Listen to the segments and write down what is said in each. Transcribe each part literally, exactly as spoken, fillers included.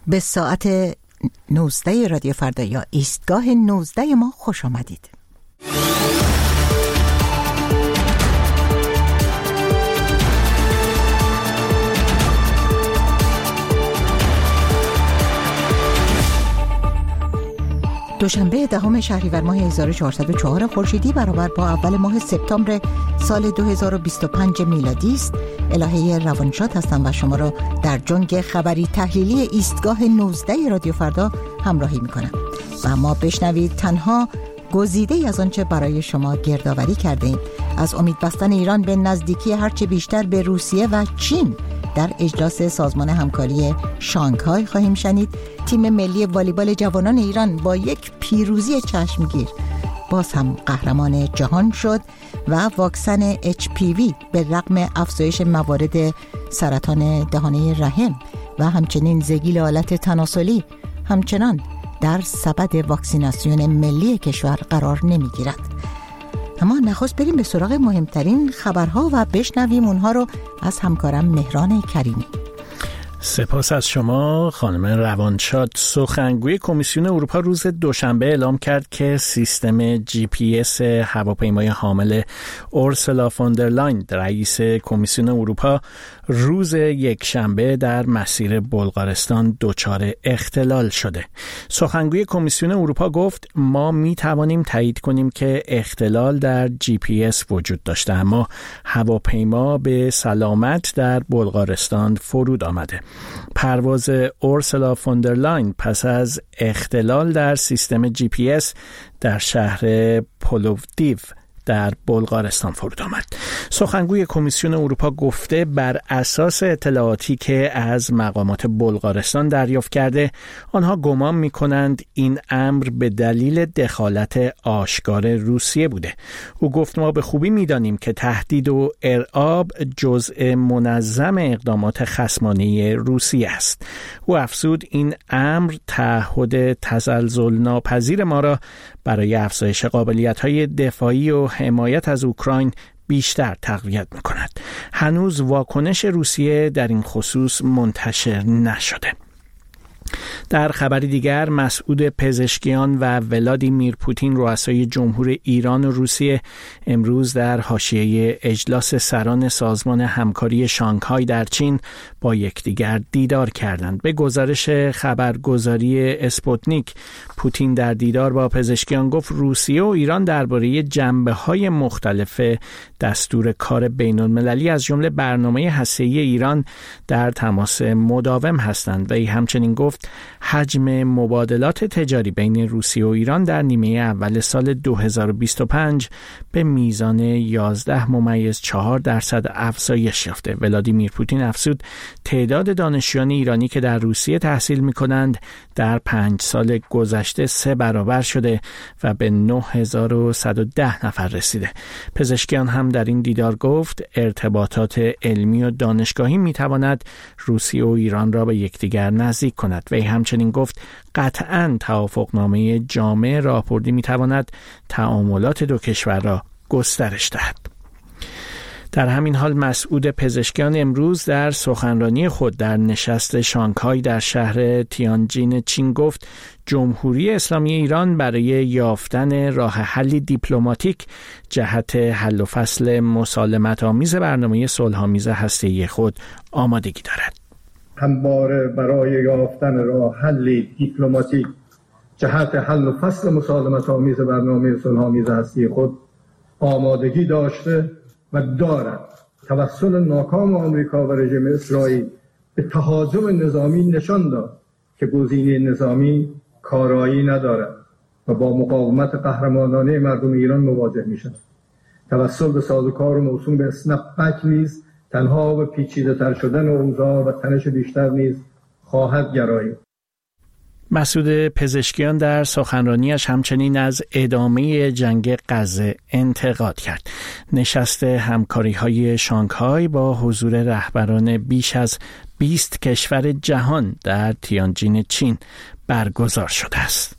به ساعت نوزده رادیو فردا یا ایستگاه نوزده ما خوش آمدید. دوشنبه دهم شهریور ماه هزار و چهارصد و چهار خورشیدی برابر با اول ماه سپتامبر سال دو هزار و بیست و پنج میلادی است. الهه روانشاد هستم و شما را در جنگ خبری تحلیلی ایستگاه نوزده رادیو فردا همراهی میکنم و ما بشنوید تنها گزیده از آنچه برای شما گردآوری کردیم. از امید بستن ایران به نزدیکی هرچه بیشتر به روسیه و چین در اجلاس سازمان همکاری شانگهای خواهیم شنید. تیم ملی والیبال جوانان ایران با یک پیروزی چشمگیر باز هم قهرمان جهان شد و واکسن اچ پی وی به رغم افزایش موارد سرطان دهانه رحم و همچنین زگیل آلت تناسلی همچنان در سبد واکسیناسیون ملی کشور قرار نمیگیرد. اما نخست بریم به سراغ مهمترین خبرها و بشنویم اونها رو از همکارم مهران کریمی. سپاس از شما خانم روانشاد. سخنگوی کمیسیون اروپا روز دوشنبه اعلام کرد که سیستم جی پی اس هواپیمای حامل اورسولا فون در لاین رئیس کمیسیون اروپا روز یکشنبه در مسیر بلغارستان دچار اختلال شده. سخنگوی کمیسیون اروپا گفت ما می توانیم تایید کنیم که اختلال در جی پی اس وجود داشته، اما هواپیما به سلامت در بلغارستان فرود آمده. پرواز اورسولا فون در لاین پس از اختلال در سیستم جی پی اس در شهر پلوودیو در بلغارستان فرود آمد. سخنگوی کمیسیون اروپا گفته بر اساس اطلاعاتی که از مقامات بلغارستان دریافت کرده آنها گمان می‌کنند این امر به دلیل دخالت آشکار روسیه بوده. او گفت ما به خوبی می‌دانیم که تهدید و ارعاب جزء منظم اقدامات خصمانه روسیه است. او افزود این امر تعهد تزلزل ناپذیر ما را برای افزایش قابلیت‌های دفاعی و حمایت از اوکراین بیشتر تقویت می‌کند. هنوز واکنش روسیه در این خصوص منتشر نشده. در خبری دیگر مسعود پزشکیان و ولادیمیر پوتین رؤسای جمهور ایران و روسیه امروز در حاشیه اجلاس سران سازمان همکاری شانگهای در چین با یکدیگر دیدار کردند. به گزارش خبرگزاری اسپوتنیک پوتین در دیدار با پزشکیان گفت روسیه و ایران درباره جنبه‌های مختلف دستور کار بین‌المللی از جمله برنامه هسته‌ای ایران در تماس مداوم هستند و ای همچنین گفت حجم مبادلات تجاری بین روسیه و ایران در نیمه اول سال دو هزار و بیست و پنج به میزان یازده ممیز چهار درصد افزایش یافته. ولادیمیر پوتین افزود تعداد دانشجویان ایرانی که در روسیه تحصیل می‌کنند در پنج سال گذشته سه برابر شده و به نه هزار و صد و ده نفر رسیده. پزشکیان هم در این دیدار گفت ارتباطات علمی و دانشگاهی می‌تواند روسیه و ایران را به یکدیگر نزدیک کند و همچنین گفت قطعاً توافقنامه جامع راهبردی می‌تواند تعاملات دو کشور را گسترش دهد. در همین حال مسعود پزشکیان امروز در سخنرانی خود در نشست شانگهای در شهر تیانجین چین گفت جمهوری اسلامی ایران برای یافتن راه حلی دیپلماتیک جهت حل و فصل مسالمت‌آمیز برنامه صلح‌آمیز هسته‌ای خود آمادگی دارد. همواره برای یافتن راه حل دیپلماتیک جهت حل و فصل مسالمت‌آمیز برنامه صلح‌آمیز هستی خود آمادگی داشته و دارد. توسل ناکام آمریکا و رژیم اسرائیل به تهاجم نظامی نشان داد که گزینه نظامی کارایی ندارد و با مقاومت قهرمانانه مردم ایران مواجه می‌شود. توسل به سازوکار موسوم به اسنپ بک نیز تنها و پیچیده تر شدن اوضاع و تنش بیشتر نیز خواهد گرایید. مسعود پزشکیان در سخنرانیش همچنین از ادامه جنگ غزه انتقاد کرد. نشست همکاری‌های شانگهای با حضور رهبران بیش از بیست کشور جهان در تیانجین چین برگزار شده است.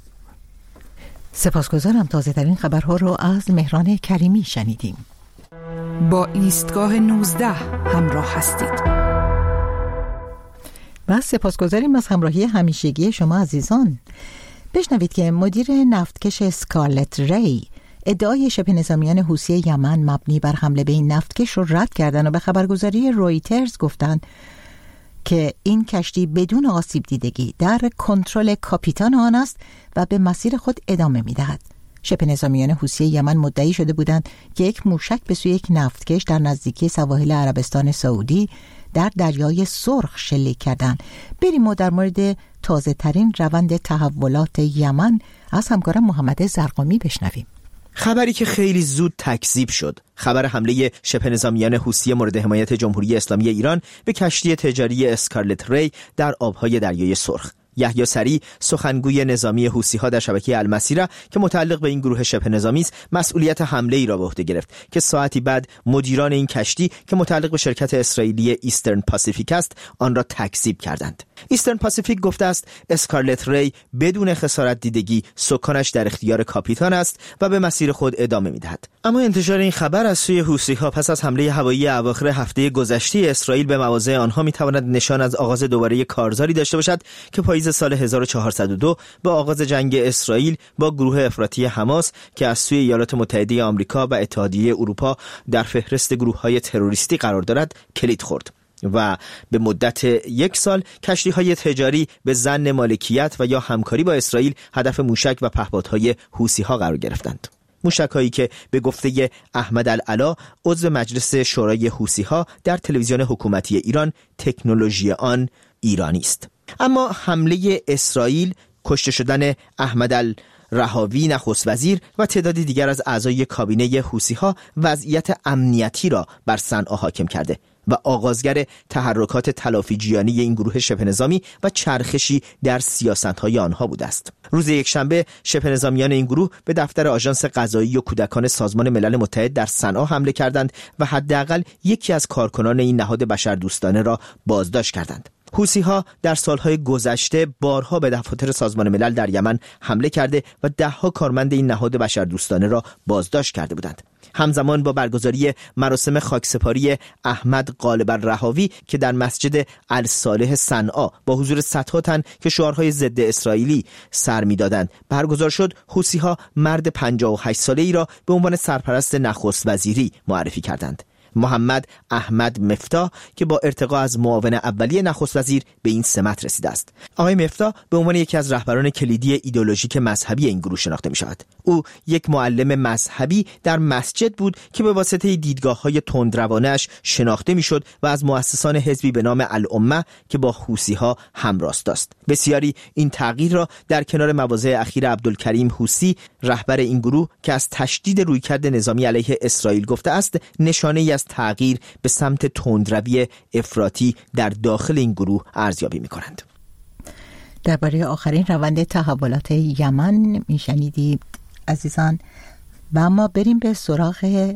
سپاسگزارم. تازه ترین خبرها رو از مهران کریمی شنیدیم. با ایستگاه نوزده همراه هستید. و سپاسگزاریم از همراهی همیشگی شما عزیزان. بشنوید که مدیر نفتکش اسکارلت ری ادعای شبه نظامیان حوثی یمن مبنی بر حمله به این نفتکش رو رد کردن و به خبرگزاری رویترز گفتند که این کشتی بدون آسیب دیدگی در کنترل کاپیتان آن است و به مسیر خود ادامه می‌دهد. شبه نظامیان حوثی یمن مدعی شده بودند که یک موشک به سوی یک نفتکش در نزدیکی سواحل عربستان سعودی در دریای سرخ شلیک کردند. بریم و در مورد تازه ترین روند تحولات یمن از همکارم محمد زرقامی بشنویم. خبری که خیلی زود تکذیب شد، خبر حمله شبه نظامیان حوثی مورد حمایت جمهوری اسلامی ایران به کشتی تجاری اسکارلت ری در آبهای دریای سرخ. یحیی سری، سخنگوی نظامی حوثی‌ها در شبکه المسیره که متعلق به این گروه شبه نظامی است، مسئولیت حمله ای را به عهده گرفت که ساعتی بعد مدیران این کشتی که متعلق به شرکت اسرائیلی ایسترن پاسیفیک است، آن را تکذیب کردند. ایسترن پاسیفیک گفته است اسکارلت ری بدون خسارت دیدگی سکانش در اختیار کاپیتان است و به مسیر خود ادامه می‌دهد. اما انتشار این خبر از سوی حوثی‌ها پس از حمله هوایی اواخر هفته گذشته اسرائیل به مواضع آنها می‌تواند نشان از آغاز دوباره کارزاری داشته باشد که پاییز سال هزار و چهارصد و دو با آغاز جنگ اسرائیل با گروه افراطی حماس که از سوی ایالات متحده آمریکا و اتحادیه اروپا در فهرست گروه‌های تروریستی قرار دارد کلید خورد و به مدت یک سال کشتی‌های تجاری به ظن مالکیت و یا همکاری با اسرائیل هدف موشک و پهپادهای حوثی‌ها قرار گرفتند. موشک‌هایی که به گفته احمد العلا عضو مجلس شورای حوثی‌ها در تلویزیون حکومتی ایران تکنولوژی آن ایرانی است. اما حمله اسرائیل، کشته شدن احمد الرهاوی نخست وزیر و تعدادی دیگر از اعضای کابینه حوثی‌ها وضعیت امنیتی را بر صنعا حاکم کرده و آغازگر تحرکات تلافیجویانه این گروه شبه نظامی و چرخشی در سیاست‌های آنها بوده است. روز یکشنبه شبه نظامیان این گروه به دفتر آژانس قضایی و کودکان سازمان ملل متحد در صنعا حمله کردند و حداقل یکی از کارکنان این نهاد بشردوستانه را بازداشت کردند. حوثی‌ها در سالهای گذشته بارها به دفاتر سازمان ملل در یمن حمله کرده و ده‌ها کارمند این نهاد بشردوستانه را بازداشت کرده بودند. همزمان با برگزاری مراسم خاکسپاری احمد غالب الرهاوی که در مسجد الصالح صنعا با حضور صدها تن که شعارهای ضد اسرائیلی سر می‌دادند برگزار شد، حوثی‌ها مرد پنجاه و هشت ساله‌ای را به عنوان سرپرست نخست وزیری معرفی کردند. محمد احمد مفتاح که با ارتقا از معاون اولیه نخست وزیر به این سمت رسیده است. آقای مفتاح به عنوان یکی از رهبران کلیدی ایدئولوژیک مذهبی این گروه شناخته می شود. او یک معلم مذهبی در مسجد بود که به واسطه دیدگاه‌های تندروانه‌اش شناخته می‌شد و از مؤسسان حزبی به نام الامه که با حوثی‌ها همراست است. بسیاری این تغییر را در کنار مواضع اخیر عبدالکریم حوثی، رهبر این گروه که از تشدید رویکرد نظامی علیه اسرائیل گفته است، نشانه‌ای از تغییر به سمت تندروی افراطی در داخل این گروه ارزیابی می‌کنند. درباره آخرین روند تحولات یمن میشنیدید عزیزان و اما بریم به سراغ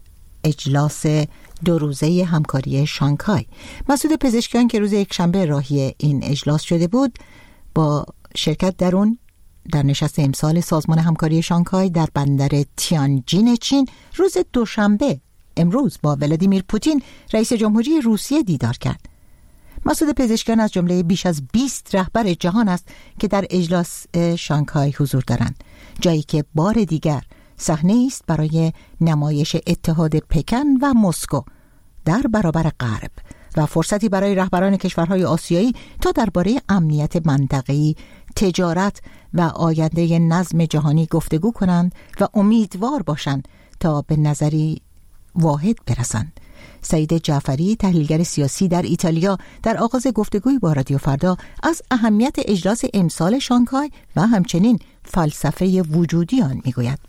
اجلاس دو روزه همکاری شانگهای. مسعود پزشکیان که روز یکشنبه راهی این اجلاس شده بود با شرکت در اون در نشست امسال سازمان همکاری شانگهای در بندر تیانجین چین روز دوشنبه امروز با ولادیمیر پوتین رئیس جمهوری روسیه دیدار کرد. مسعود پزشکیان از جمله بیش از بیست رهبر جهان است که در اجلاس شانگهای حضور دارند، جایی که بار دیگر صحنه است برای نمایش اتحاد پکن و مسکو در برابر غرب و فرصتی برای رهبران کشورهای آسیایی تا درباره امنیت منطقه‌ای، تجارت و آینده نظم جهانی گفتگو کنند و امیدوار باشند تا به نظری واحد برسند. سعید جعفری، تحلیلگر سیاسی در ایتالیا، در آغاز گفتگوی با رادیو فردا از اهمیت اجلاس امسال شانگهای و همچنین فلسفه وجودی آن میگوید.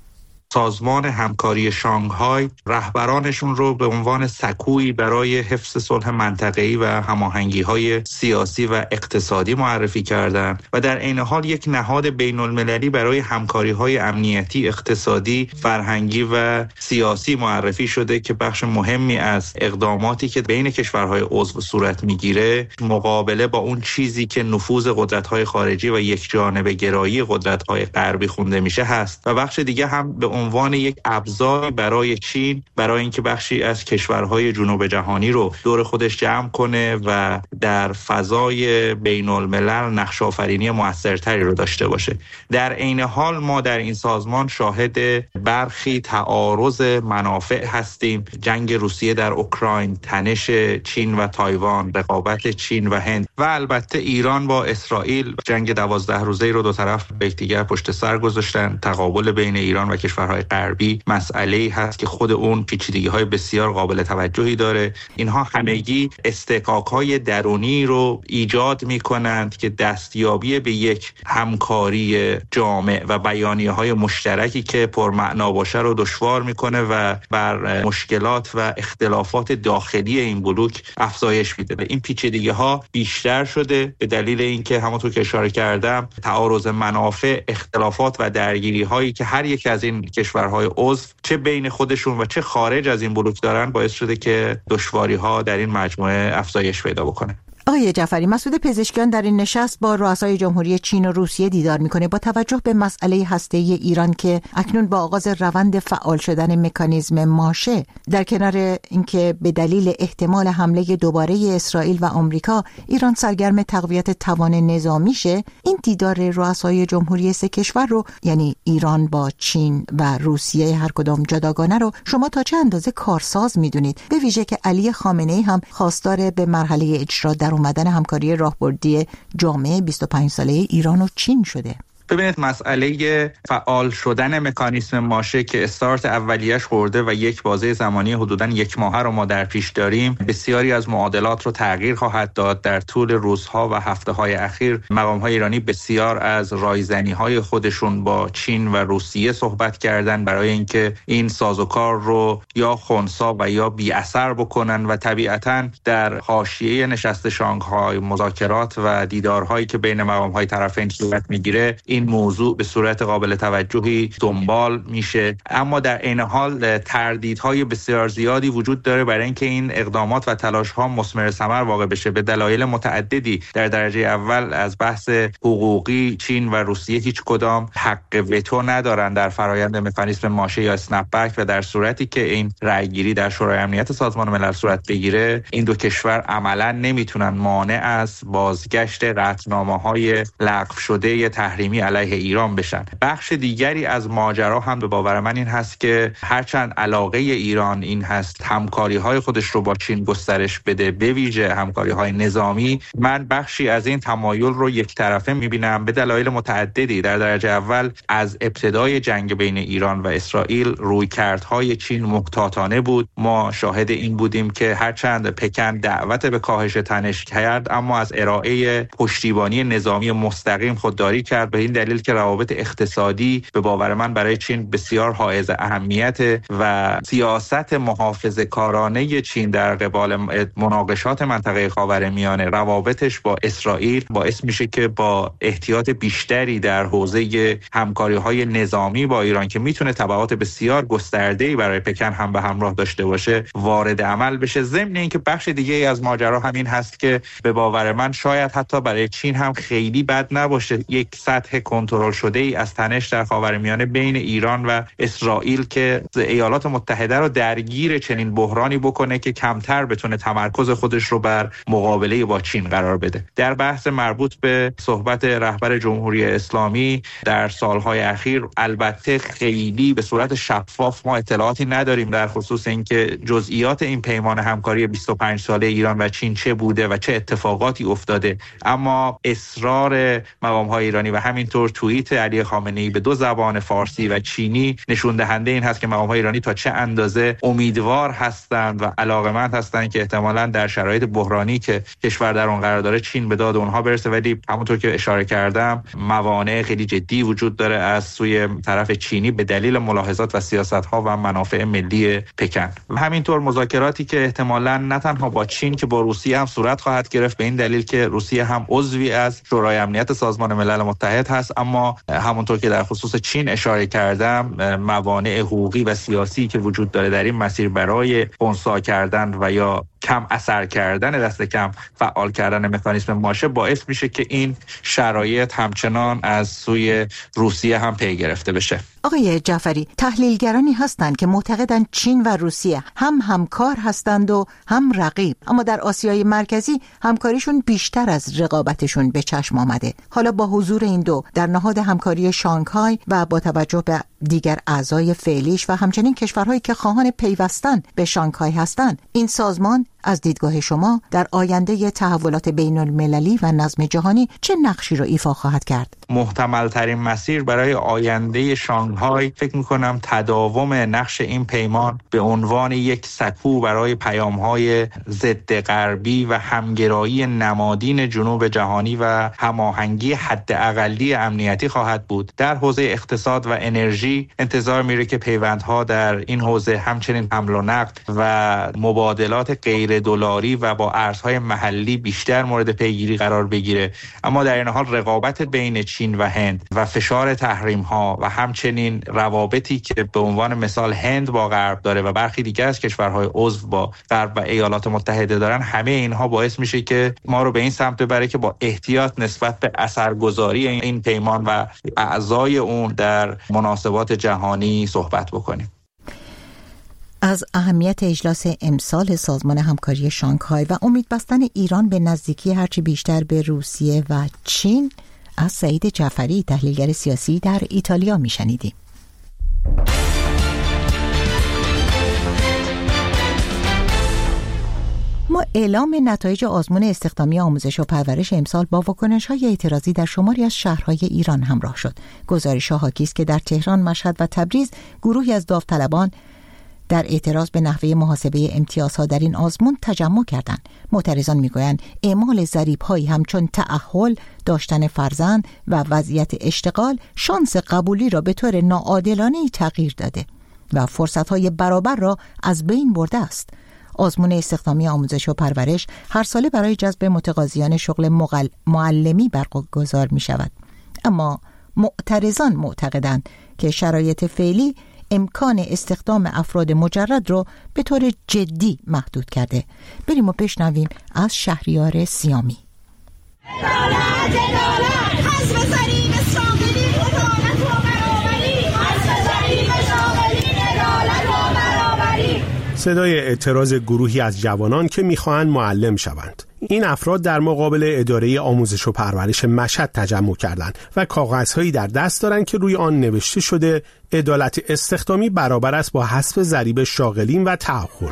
سازمان همکاری شانگهای رهبرانشون رو به عنوان سکویی برای حفظ صلح منطقه‌ای و هماهنگی‌های سیاسی و اقتصادی معرفی کردند و در عین حال یک نهاد بین‌المللی برای همکاری‌های امنیتی، اقتصادی، فرهنگی و سیاسی معرفی شده که بخش مهمی از اقداماتی که بین کشورهای عضو صورت می‌گیره مقابله با اون چیزی که نفوذ قدرت‌های خارجی و یک جانبه گرایی قدرت‌های غربی خونده میشه هست و بخش دیگه هم به عنوان یک ابزاری برای چین برای اینکه بخشی از کشورهای جنوب جهانی رو دور خودش جمع کنه و در فضای بین الملل نقش آفرینی موثرتری رو داشته باشه. در عین حال ما در این سازمان شاهد برخی تعارض منافع هستیم. جنگ روسیه در اوکراین، تنش چین و تایوان، رقابت چین و هند و البته ایران با اسرائیل، جنگ دوازده روزه‌ای رو دو طرف به یکدیگر پشت سر گذاشتن. تقابل بین ایران و کشورهای غربی مسئله‌ای هست که خود اون پیچیدگی‌های بسیار قابل توجهی داره. اینها همگی استحقاق‌های درونی رو ایجاد می‌کنند که دستیابی به یک همکاری جامع و بیانیه‌های مشترکی که پرمعنا باشه رو دشوار می‌کنه و بر مشکلات و اختلافات داخلی این بلوک افزایش میده. این پیچیدگی‌ها بیشتر شده به دلیل اینکه همونطور که اشاره کردم تعارض منافع، اختلافات و درگیری‌هایی که هر یک از این کشورهای عضو چه بین خودشون و چه خارج از این بلوک دارن باعث شده که دشواری‌ها در این مجموعه افزایش پیدا بکنه. آقای جعفری، مسعود پزشکیان در این نشست با رؤسای جمهوری چین و روسیه دیدار میکنه. با توجه به مسئله هسته‌ای ایران که اکنون با آغاز روند فعال شدن مکانیزم ماشه، در کنار اینکه به دلیل احتمال حمله دوباره اسرائیل و آمریکا ایران سرگرم تقویت توان نظامیشه، این دیدار رؤسای جمهوری سه کشور رو، یعنی ایران با چین و روسیه هر کدام جداگانه رو، شما تا چه اندازه کارساز میدونید؟ به ویژه که علی خامنه‌ای هم خواستار به مرحله اجرا در اومدن همکاری راهبردی جامعه بیست و پنج ساله ایران و چین شده. ببینید، مسئله فعال شدن مکانیزم ماشه که استارت اولیش خورده و یک بازه زمانی حدوداً یک ماهه رو ما در پیش داریم، بسیاری از معادلات رو تغییر خواهد داد. در طول روزها و هفته‌های اخیر مقام‌های ایرانی بسیار از رایزنی‌های خودشون با چین و روسیه صحبت کردن برای اینکه این سازوکار رو یا خنثی و یا بی اثر بکنن و طبیعتاً در حاشیه نشست شانگهای مذاکرات و دیدارهایی که بین مقام‌های طرفین صورت می‌گیره این موضوع به صورت قابل توجهی دنبال میشه. اما در عین حال تردیدهای بسیار زیادی وجود داره برای اینکه این اقدامات و تلاش‌ها مثمر ثمر واقع بشه به دلایل متعددی. در درجه اول از بحث حقوقی، چین و روسیه هیچ کدام حق وتو ندارن در فرایند مکانیزم ماشه یا اسنپ بک و در صورتی که این رأیگیری در شورای امنیت سازمان ملل صورت بگیره، این دو کشور عملاً نمیتونن مانع از بازگشت قطعنامه‌های لغو شده تحریمی علیه ایران بشن. بخش دیگری از ماجرا هم به باور من این هست که هرچند علاقه ایران این هست همکاری‌های خودش رو با چین گسترش بده، به ویژه همکاری‌های نظامی، من بخشی از این تمایل رو یک طرفه می‌بینم به دلایل متعددی. در درجه اول از ابتدای جنگ بین ایران و اسرائیل رویکردهای چین محتاطانه بود. ما شاهد این بودیم که هرچند پکن دعوت به کاهش تنش کرد، اما از ارائه پشتیبانی نظامی مستقیم خودداری کرد، به این دلیل که روابط اقتصادی به باور من برای چین بسیار حائز اهمیت و سیاست محافظه‌کارانه چین در قبال مناقشات منطقه خاورمیانه، روابطش با اسرائیل باعث میشه که با احتیاط بیشتری در حوزه همکاری‌های نظامی با ایران که میتونه تبعات بسیار گسترده‌ای برای پکن هم به همراه داشته باشه وارد عمل بشه. ضمن اینکه بخش دیگه‌ای از ماجرا همین هست که به باور من شاید حتی برای چین هم خیلی بد نباشه یک سطح کنترل شده ای از تنش در خاورمیانه بین ایران و اسرائیل که ایالات متحده رو درگیر چنین بحرانی بکنه که کمتر بتونه تمرکز خودش رو بر مقابله با چین قرار بده. در بحث مربوط به صحبت رهبر جمهوری اسلامی در سالهای اخیر، البته خیلی به صورت شفاف ما اطلاعاتی نداریم در خصوص اینکه جزئیات این پیمان همکاری بیست و پنج ساله ایران و چین چه بوده و چه اتفاقاتی افتاده، اما اصرار مقام‌های ایرانی و همینطور توییت علی خامنه‌ای به دو زبان فارسی و چینی نشون دهنده این هست که مقام‌های ایرانی تا چه اندازه امیدوار هستند و علاقه‌مند هستند که احتمالاً در شرایط بحرانی که کشور در اون قرار داره چین به داد اونها برسه. ولی همونطور که اشاره کردم موانع خیلی جدی وجود داره از سوی طرف چینی به دلیل ملاحظات و سیاست‌ها و منافع ملی پکن. و همینطور مذاکراتی که احتمالاً نه تنها با چین که با روسیه هم صورت خواهد گرفت، به این دلیل که روسیه هم عضوی از شورای امنیت سازمان ملل متحد هست، اما همونطور که در خصوص چین اشاره کردم موانع حقوقی و سیاسی که وجود داره در این مسیر برای خنثی کردن و یا کم اثر کردن دست کم فعال کردن مکانیسم ماشه باعث میشه که این شرایط همچنان از سوی روسیه هم پی گرفته بشه. آقای جعفری، تحلیلگرانی هستند که معتقدند چین و روسیه هم همکار هستند و هم رقیب، اما در آسیای مرکزی همکاریشون بیشتر از رقابتشون به چشم آمده. حالا با حضور این دو در نهاد همکاری شانگهای و با توجه به دیگر اعضای فعلیش و همچنین کشورهایی که خواهان پیوستن به شانگهای هستند، این سازمان از دیدگاه شما در آینده تحولات بین المللی و نظم جهانی چه نقشی را ایفا خواهد کرد؟ محتمل ترین مسیر برای آینده شانگهای فکر میکنم تداوم نقش این پیمان به عنوان یک سکو برای پیامهای ضد غربی و همگرایی نمادین جنوب جهانی و هماهنگی حداقلی امنیتی خواهد بود. در حوزه اقتصاد و انرژی انتظار میره که پیوندها در این حوزه همچنین حمل و نقل و مبادلات غیر دلاری و با ارزهای محلی بیشتر مورد پیگیری قرار بگیره. اما در این حال رقابت بین چین و هند و فشار تحریم ها و همچنین روابطی که به عنوان مثال هند با غرب داره و برخی دیگر از کشورهای عضو با غرب و ایالات متحده دارن، همه اینها باعث میشه که ما رو به این سمت ببره که با احتیاط نسبت به اثرگذاری این پیمان و اعضای اون در مناسبات جهانی صحبت بکنیم. از اهمیت اجلاس امسال سازمان همکاری شانگهای و امید بستن ایران به نزدیکی هرچی بیشتر به روسیه و چین از سعید جعفری، تحلیلگر سیاسی در ایتالیا میشنیدیم. ما اعلام نتایج آزمون استخدامی آموزش و پرورش امسال با واکنش‌های اعتراضی در شماری از شهرهای ایران همراه شد. گزارش‌ها حاکی است که در تهران، مشهد و تبریز گروهی از داوطلبان در اعتراض به نحوه محاسبه امتیازها در این آزمون تجمع کردند. معترضان میگویند اعمال ضریب‌هایی همچون تأهل، داشتن فرزند و وضعیت اشتغال شانس قبولی را به طور ناعادلانه‌ای تغییر داده و فرصت‌های برابر را از بین برده است. آزمون استخدامی آموزش و پرورش هر ساله برای جذب متقاضیان شغل مغل... معلمی برگزار می‌شود. اما معترضان معتقدند که شرایط فعلی امکان استخدام افراد مجرد رو به طور جدی محدود کرده. بریم و بشنویم از شهریار سیامی. صدای اعتراض گروهی از جوانان که می‌خواهند معلم شوند. این افراد در مقابل اداره آموزش و پرورش مشهد تجمع کردند و کاغذهایی در دست دارند که روی آن نوشته شده عدالت استخدامی برابر است با حذف ضریب شاغلین و تأهل.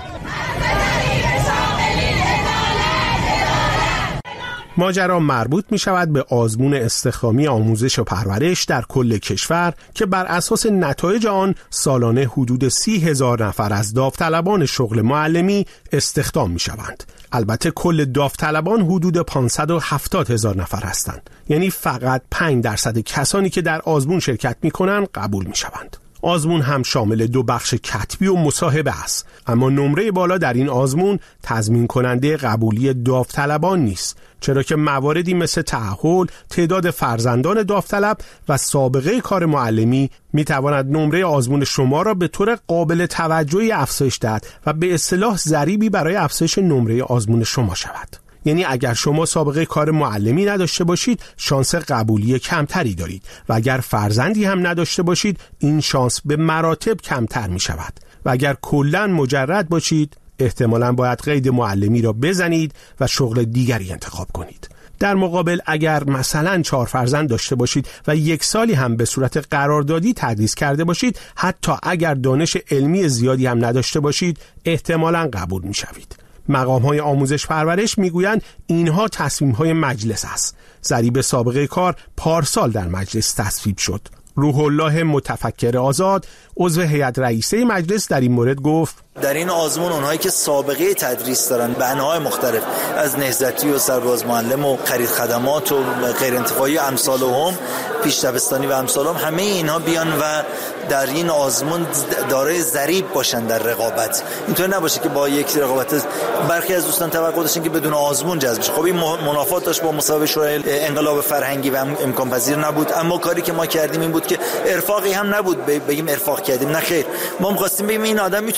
ماجرا مربوط می شود به آزمون استخدامی آموزش و پرورش در کل کشور که بر اساس نتایج آن سالانه حدود سی هزار نفر از داوطلبان شغل معلمی استخدام می شوند. البته کل داوطلبان حدود پانصد و هفتاد هزار نفر هستند. یعنی فقط پنج درصد کسانی که در آزمون شرکت می کنند قبول می شوند. آزمون هم شامل دو بخش کتبی و مصاحبه است، اما نمره بالا در این آزمون تضمین کننده قبولی داوطلبان نیست، چرا که مواردی مثل تأهل، تعداد فرزندان داوطلب و سابقه کار معلمی می تواند نمره آزمون شما را به طور قابل توجهی افزایش دهد و به اصطلاح ضریبی برای افزایش نمره آزمون شما شود. یعنی اگر شما سابقه کار معلمی نداشته باشید شانس قبولی کمتری دارید و اگر فرزندی هم نداشته باشید این شانس به مراتب کمتر می شود و اگر کلاً مجرد باشید احتمالاً باید قید معلمی را بزنید و شغل دیگری انتخاب کنید. در مقابل اگر مثلا چهار فرزند داشته باشید و یک سالی هم به صورت قراردادی تدریس کرده باشید، حتی اگر دانش علمی زیادی هم نداشته باشید احتمالاً قبول می شوید. مقام‌های آموزش پرورش میگویند اینها تصمیم‌های مجلس است. ضریب سابقه کار پارسال در مجلس تصویب شد. روح الله متفکر آزاد عضو هیئت رئیسه مجلس در این مورد گفت در این آزمون اونهایی که سابقه تدریس دارن به انواع مختلف از نهضتی و سرباز معلم و خرید خدمات و غیر انتفاعی امثال هم پیش دبستانی و امثال هم همه اینها بیان و در این آزمون دارای ضریب باشن در رقابت. اینطور نباشه که با یک رقابت برخی از دوستان توقع داشتن که بدون آزمون جذب شه. خب این منافات داشت با مصاحبه شورای انقلاب فرهنگی و امکان پذیر نبود، اما کاری که ما کردیم این بود که ارفاقی هم نبود بگیم ارفاق کردیم، نه خیر، ما می‌خواستیم بگیم این آدم میتونه معلم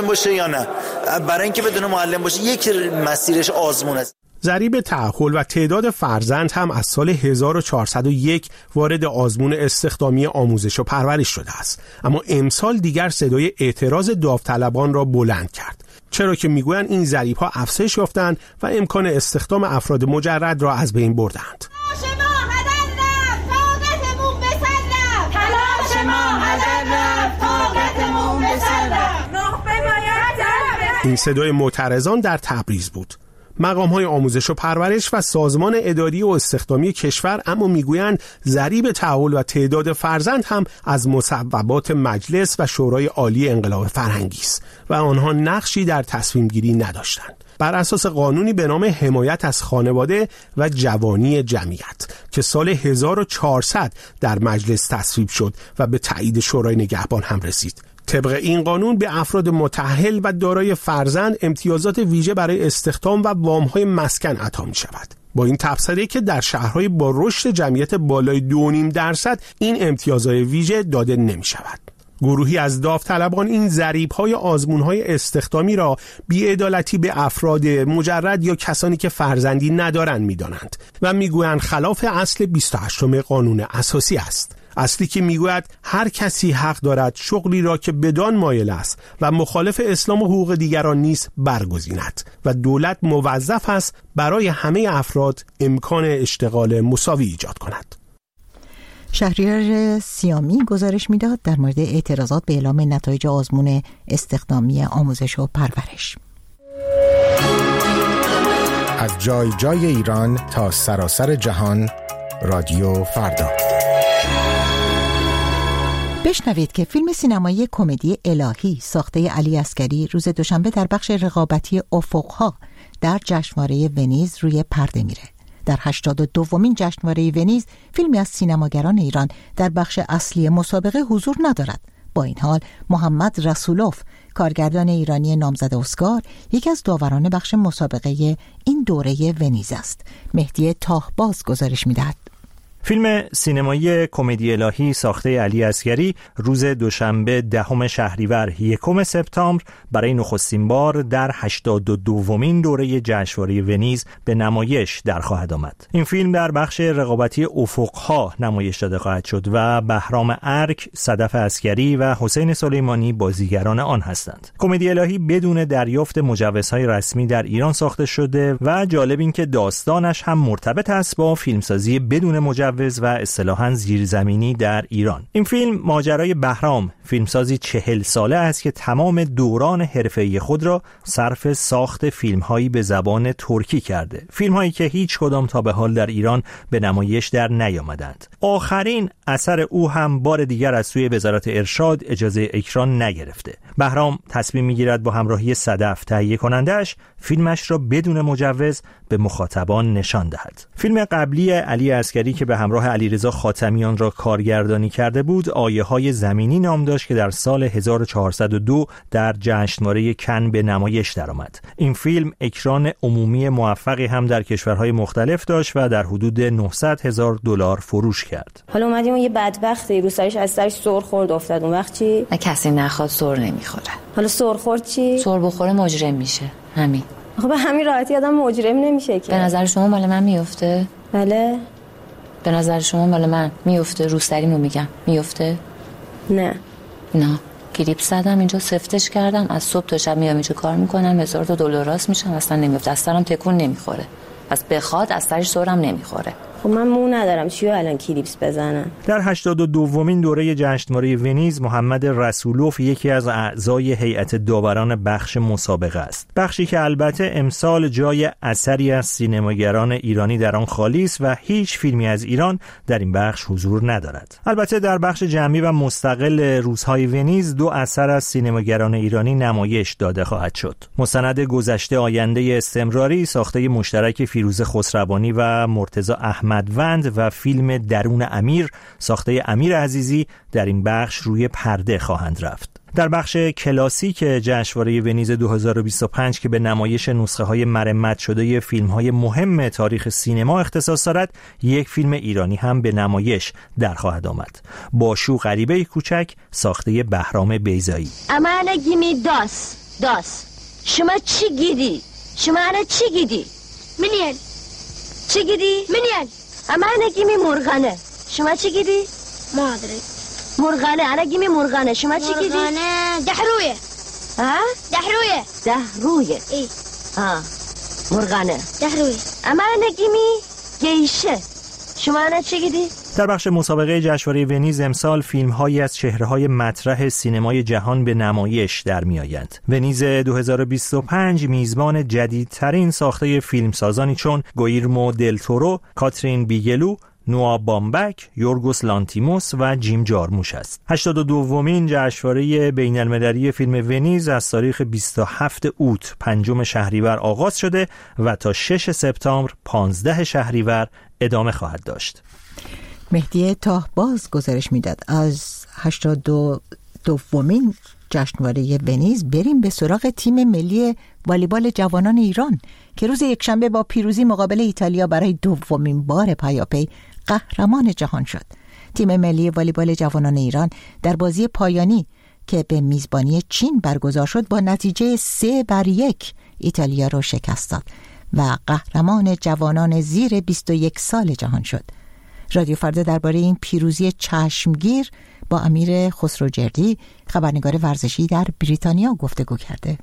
معلم باشه یا نه. برای اینکه بدون معلم باشه یک مسیرش آزمون است. ضریب تأهل و تعداد فرزند هم از سال هزار و چهارصد و یک وارد آزمون استخدامی آموزش و پرورش شده است، اما امسال دیگر صدای اعتراض داوطلبان را بلند کرد، چرا که میگویند این ضریب‌ها افزایش یافتند و امکان استخدام افراد مجرد را از بین بردند. این صدای معترضان در تبریز بود. مقام‌های آموزش و پرورش و سازمان اداری و استخدامی کشور اما میگویند ضریب تحول و تعداد فرزند هم از مصوبات مجلس و شورای عالی انقلاب فرهنگی است و آنها نقشی در تصمیم گیری نداشتند. بر اساس قانونی به نام حمایت از خانواده و جوانی جمعیت که سال هزار و چهارصد در مجلس تصویب شد و به تایید شورای نگهبان هم رسید. طبق این قانون به افراد متأهل و دارای فرزند امتیازات ویژه برای استخدام و وام‌های مسکن عطا می شود. با این تبصره که در شهرهای با رشد جمعیت بالای دو و نیم درصد این امتیازات ویژه داده نمی شود. گروهی از داوطلبان این ضریب‌های آزمون‌های استخدامی را بی‌عدالتی به افراد مجرد یا کسانی که فرزندی ندارند می‌دانند و می‌گویند خلاف اصل بیست و هشتم قانون اساسی است. اصلی که میگوید هر کسی حق دارد شغلی را که بدان مایل است و مخالف اسلام و حقوق دیگران نیست برگزیند و دولت موظف است برای همه افراد امکان اشتغال مساوی ایجاد کند. شهریار سیامی گزارش میداد در مورد اعتراضات به اعلام نتایج آزمون استخدامی آموزش و پرورش. از جای جای ایران تا سراسر جهان، رادیو فردا. بشنوید که فیلم سینمایی کمدی الهی ساخته علی عسگری روز دوشنبه در بخش رقابتی افقها در جشنواره ونیز روی پرده میره. در هشتاد و دومین جشنواره ونیز فیلمی از سینماگران ایران در بخش اصلی مسابقه حضور ندارد. با این حال محمد رسولوف، کارگردان ایرانی نامزد اسکار، یکی از داوران بخش مسابقه این دوره ونیز است. مهدی تاهباز گزارش میدهد. فیلم سینمایی کمدی الهی ساخته علی عسگری روز دوشنبه دهم شهریور یکم سپتامبر برای نخستین بار در هشتاد و دومین دوره جشنواره ونیز به نمایش در خواهد آمد. این فیلم در بخش رقابتی افقها نمایش داده خواهد شد و بهرام ارک، صدف عسگری و حسین سلیمانی بازیگران آن هستند. کمدی الهی بدون دریافت مجوزهای رسمی در ایران ساخته شده و جالب این که داستانش هم مرتبط است با فیلمسازی بدون مجوز و اصطلاحاً زیرزمینی در ایران. این فیلم ماجرای بهرام، فیلمسازی چهل ساله است که تمام دوران حرفه‌ای خود را صرف ساخت فیلم‌هایی به زبان ترکی کرده. فیلم‌هایی که هیچ کدام تا به حال در ایران به نمایش در نیامدند. آخرین اثر او هم بار دیگر از سوی وزارت ارشاد اجازه اکران نگرفته. بهرام تصمیم می‌گیرد با همراهی صدف تهیه کنندش فیلمش را بدون مجوز به مخاطبان نشان دهد. فیلم قبلی علی عسگری که به همراه علیرضا خاتمیان را کارگردانی کرده بود، آیه‌های زمینی نام داشت که در سال هزار و چهارصد و دو در جشنواره کن به نمایش درآمد. این فیلم اکران عمومی موفقی هم در کشورهای مختلف داشت و در حدود نهصد هزار دلار فروش کرد. حالا اومدیم یه بدبختی رو سرش از سرش سر خورد افتاد، اون وقت چی؟ نه کسی نخواد سر نمیخوره. حالا سر خورد چی؟ سر بخوره مجرم میشه. همین. خب به همین راحتی آدم مجرم نمیشه که. به نظر شما مال من میفته؟ بله. به نظر شما مال من میفته؟ روسریمو میگم میفته؟ نه. نه. گریپ زدم اینجا سفتش کردم، از صبح تا شب میام اینجا کار میکنم، هزار تا دلار راست میشم، اصلا نمیفته، از سرم تکون نمیخوره. پس بخواد از سرش سرم نمیخوره. خب من مو ندارم چیو الان کلیپس بزنم. در هشتاد و دومین دوره جشنواره ونیز محمد رسولوف یکی از اعضای هیئت داوران بخش مسابقه است. بخشی که البته امسال جای اثری از سینماگران ایرانی در آن خالی است و هیچ فیلمی از ایران در این بخش حضور ندارد. البته در بخش جمعی و مستقل روزهای ونیز دو اثر از سینماگران ایرانی نمایش داده خواهد شد. مستند گذشته آینده استمراری ساخته مشترک فیروز خسروانی و مرتضی احمد وند و فیلم درون امیر ساخته امیر عزیزی در این بخش روی پرده خواهند رفت. در بخش کلاسیک جشنواره ونیز دو هزار و بیست و پنج که به نمایش نسخه های مرمت شده فیلم های مهم تاریخ سینما اختصاص دارد، یک فیلم ایرانی هم به نمایش در خواهد آمد. باشو غریبه کوچک ساخته بهرام بیضایی. Amana give me dos. داس شما چی گیدی؟ شما انا چی گیدی؟ منیل چی گیدی؟ منیل اما انا گیمی مرغانه. شما چی گیدی؟ ما ادري مرغانه. انا گیمی مرغانه. شما چی گیدی؟ مرغانه دحرويه. ها؟ دحرويه. دحرويه. اي ها مرغانه دحرويه. اما انا گیمی گیشه. شما انا چی گیدی؟ در بخش مسابقه جشنواره ونیز امسال فیلم‌هایی از چهره‌های مطرح سینمای جهان به نمایش در می‌آیند. ونیز دو هزار و بیست و پنج میزبان جدیدترین ساخته فیلمسازانی چون گویرمو دل تورو، کاترین بیگلو، نوا بامبک، یورگوس لانتیموس و جیم جارموش است. هشتاد و دومین جشنواره بین‌المللی فیلم ونیز از تاریخ بیست و هفتم اوت پنجم شهریور آغاز شده و تا ششم سپتامبر پانزدهم شهریور ادامه خواهد داشت. مهدی تاهباز گزارش میداد از هشتاد و دومین جشنواره ونیز. بریم به سراغ تیم ملی والیبال جوانان ایران که روز یکشنبه با پیروزی مقابل ایتالیا برای دومین بار پیاپی قهرمان جهان شد. تیم ملی والیبال جوانان ایران در بازی پایانی که به میزبانی چین برگزار شد با نتیجه سه بر یک ایتالیا را شکست داد و قهرمان جوانان زیر بیست و یک سال جهان شد. رادیو فردا درباره این پیروزی چشمگیر با امیر خسروجردی خبرنگار ورزشی در بریتانیا گفتگو کرده.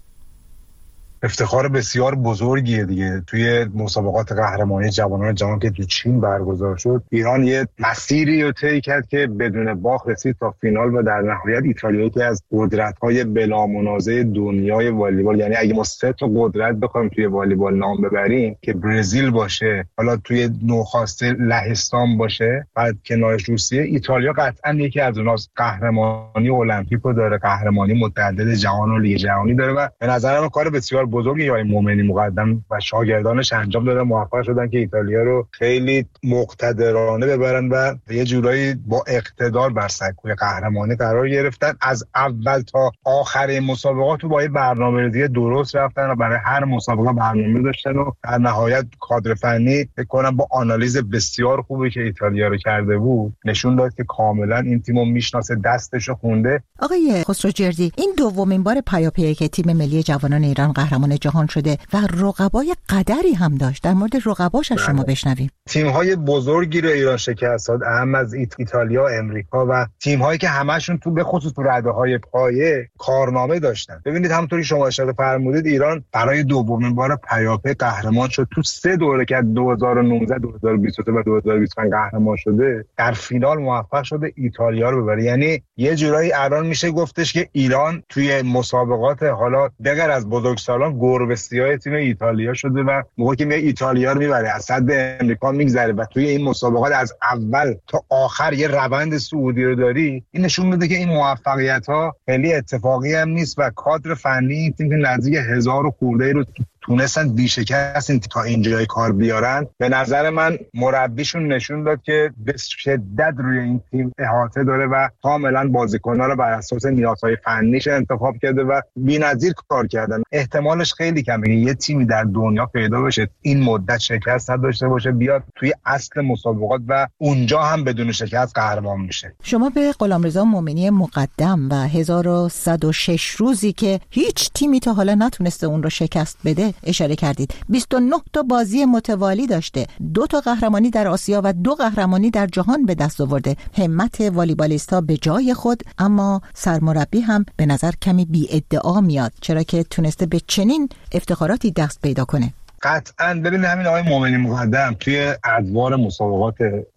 افتخار بسیار بزرگیه دیگه. توی مسابقات قهرمانی جوانان جهان که تو چین برگزار شد، ایران یه مسیری رو طی کرد که بدون باخت رسید تا فینال و در نهایت ایتالیا که از قدرت‌های بلا منازع دنیای والیبال، یعنی اگه ما سه تا قدرت بخوایم توی والیبال نام ببریم که برزیل باشه، حالا توی نوخاسته لهستان باشه، بعد کنارش روسیه، ایتالیا قطعاً یکی از اوناست. قهرمانی المپیک رو داره، قهرمانی متعدد جهان و لیگ جهانی داره و به نظر من کار بسیار بزرگی آقای مومنی مقدم و شاگردانش انجام دادن، موفق شدن که ایتالیا رو خیلی مقتدرانه ببرن و یه جورایی با اقتدار بر سکوی قهرمانی قرار گرفتن. از اول تا آخر مسابقات رو با یه برنامه‌ریزی درست رفتن و برای هر مسابقه برنامه داشتن و در نهایت کادر فنی فکر کنم با آنالیز بسیار خوبی که ایتالیا رو کرده بود نشون داد که کاملا این تیمو میشناسه، دستشو خونده. آقای خسروجردی، این دومین بار پیاپی که تیم ملی جوانان ایران قهرمان جهان شده و رقبای قدری هم داشت. در مورد رقباش از شما بشنویم. تیم‌های بزرگی رو ایران شکست داد، اهم از ایتالیا، امریکا و تیم‌هایی که همشون تو به خصوص تو رده‌های پایه کارنامه داشتن. ببینید همونطوری شما اشاره فرمودید، ایران برای دومین بار پیاپی قهرمان شد. تو سه دوره که دو هزار و نوزده، دو هزار و بیست و سه و دو هزار و بیست و پنج قهرمان شده، در فینال موفق شده ایتالیا رو ببره. یعنی یه جورایی الان میشه گفتش که ایران توی مسابقات حالا بغیر از بزرگسالان گربه سیاه تیم ایتالیا شده و موقعی که میاد ایتالیا رو میبره از صد امریکا میگذره و توی این مسابقات از اول تا آخر یه روند صعودی رو داری، این نشون میده که این موفقیت ها خیلی اتفاقی هم نیست و کادر فنی این تیم که نزدیک هزار و خورده رو تونستن بیشکست تا اینجای کار بیارن. به نظر من مربیشون نشون داد که به شدت روی این تیم احاطه داره و کاملا بازیکن‌ها رو بر اساس نیازهای فنیش انتخاب کرده و بی‌نظیر کار کردن. احتمالش خیلی کمه یه تیمی در دنیا پیدا بشه این مدت شکست نداشته باشه، بیاد توی اصل مسابقات و اونجا هم بدون شکست قهرمان میشه. شما به غلامرضا مومنی مقدم و هزار و صد و شش روزی که هیچ تیمی تا حالا نتونسته اون رو شکست بده اشاره کردید. بیست و نه تا بازی متوالی داشته، دو تا قهرمانی در آسیا و دو قهرمانی در جهان به دست آورده. همت والیبالیستا به جای خود، اما سرمربی هم به نظر کمی بی ادعا میاد، چرا که تونسته به چنین افتخاراتی دست پیدا کنه. قطعاً ببینید همین آقای مومنی مقدم توی ادوار مسابقات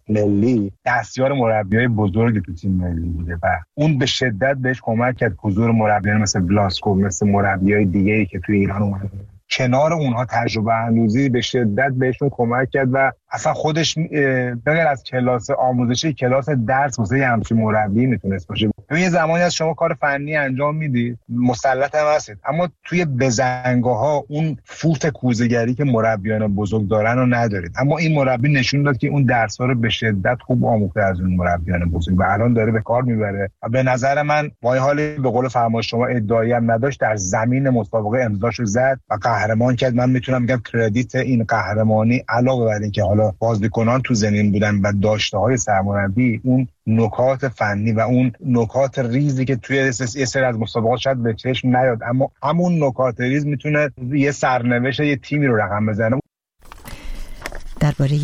ملی دستیار مربیای بزرگی تو تیم ملی بوده و اون به شدت بهش کمک کرد. حضور مربیان مثل بلاسکو، مثل مربیای دیگه‌ای که توی ایران اومدن، کنار اونها تجربه اندوزی به شدت بهشون کمک کرد و اصلا خودش بغیر از کلاس آموزشی، کلاس درس واسه یه همچین مربی میتونست باشه. ببین یه زمانی از شما کار فنی انجام میدید، مسلط هم هستید، اما توی بزنگاها اون فوت کوزه‌گری که مربیان بزرگ دارن رو ندارید. اما این مربی نشون داد که اون درس‌ها رو به شدت خوب آموخته از اون مربیان بزرگ و الان داره به کار میبره. و به نظر من با حالی به قول فرمایش شما ادعایی هم نداشت، در زمین مسابقه امضاشو زد و قهرمان کرد. من میتونم بگم کردیت این قهرمانی علاوه بر این که حالا بازیکنان تو زمین بودن و داشته‌های سرمربی، اون نکات فنی و اون نکات ریزی که توی یه سری از مسابقات شاید به چشم نیاد، اما همون نکات ریز میتونه یه سرنوشت یه تیمی رو رقم بزنه. درباره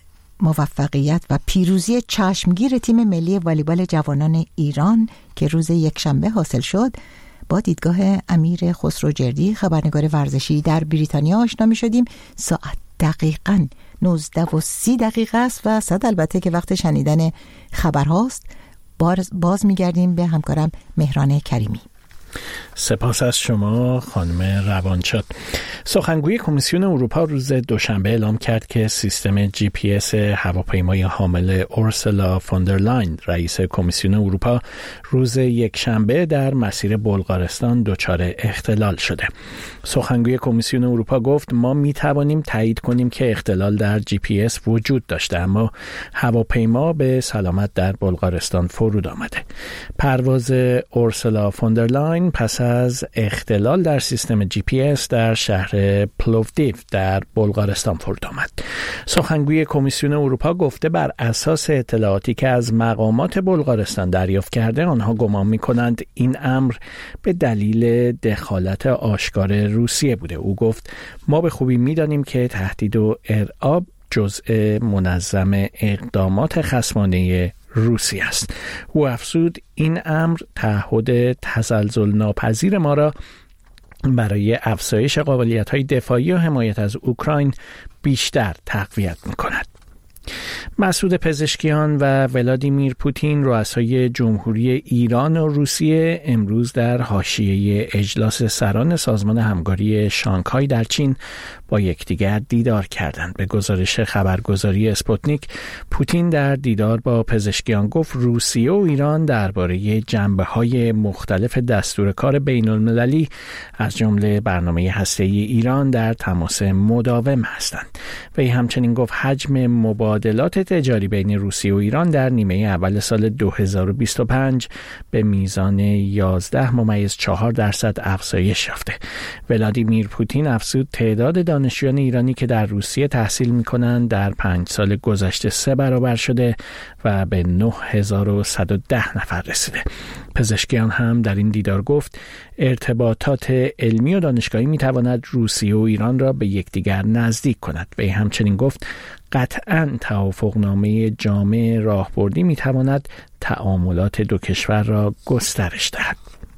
موفقیت و پیروزی چشمگیر تیم ملی والیبال جوانان ایران که روز یکشنبه حاصل شد با دیدگاه امیر خسروجردی خبرنگار ورزشی در بریتانیا آشنا می شدیم. ساعت دقیقاً نوزده و سی دقیقه است و صد البته که وقت شنیدن خبر هاست. باز, باز می گردیم به همکارم مهران کریمی. سپاس از شما خانم روانشاد. سخنگوی کمیسیون اروپا روز دوشنبه اعلام کرد که سیستم جی پی اس هواپیمای حامل اورسولا فوندرلاین رئیس کمیسیون اروپا روز یکشنبه در مسیر بلغارستان دچار اختلال شده. سخنگوی کمیسیون اروپا گفت ما می توانیم تایید کنیم که اختلال در جی پی اس وجود داشته، اما هواپیما به سلامت در بلغارستان فرود آمده. پرواز اورسولا فوندرلاین پس از اختلال در سیستم جی پی اس در شهر پلوودیو در بلغارستان فرود آمد. سخنگوی کمیسیون اروپا گفته بر اساس اطلاعاتی که از مقامات بلغارستان دریافت کرده آنها گمان می‌کنند این امر به دلیل دخالت آشکار روسیه بوده. او گفت ما به خوبی می‌دانیم که تهدید و ارعاب جزء منظم اقدامات خصمانه روسی است. او افزود این امر تعهد تزلزل ناپذیر ما را برای افزایش قابلیت‌های دفاعی و حمایت از اوکراین بیشتر تقویت می‌کند. مسعود پزشکیان و ولادیمیر پوتین رؤسای جمهوری ایران و روسیه امروز در حاشیه اجلاس سران سازمان همکاری شانگهای در چین با یکدیگر دیدار کردند. به گزارش خبرگزاری اسپوتنیک، پوتین در دیدار با پزشکیان گفت روسیه و ایران درباره جنبه‌های مختلف دستور کار بین‌المللی از جمله برنامه هسته‌ای ایران در تماس مداوم هستند. وی همچنین گفت حجم مبادلات تجاری بین روسیه و ایران در نیمه اول سال دو هزار و بیست و پنج به میزان یازده ممیز چهار درصد افزایش یافته. ولادیمیر پوتین افزود تعداد دانشجویان ایرانی که در روسیه تحصیل می‌کنند در پنج سال گذشته سه برابر شده و به نه هزار و صد و ده نفر رسیده. پزشکیان هم در این دیدار گفت ارتباطات علمی و دانشگاهی می‌تواند روسیه و ایران را به یکدیگر نزدیک کند. وی همچنین گفت قطعاً توافقنامه جامع راهبردی می‌تواند تعاملات دو کشور را گسترش دهد.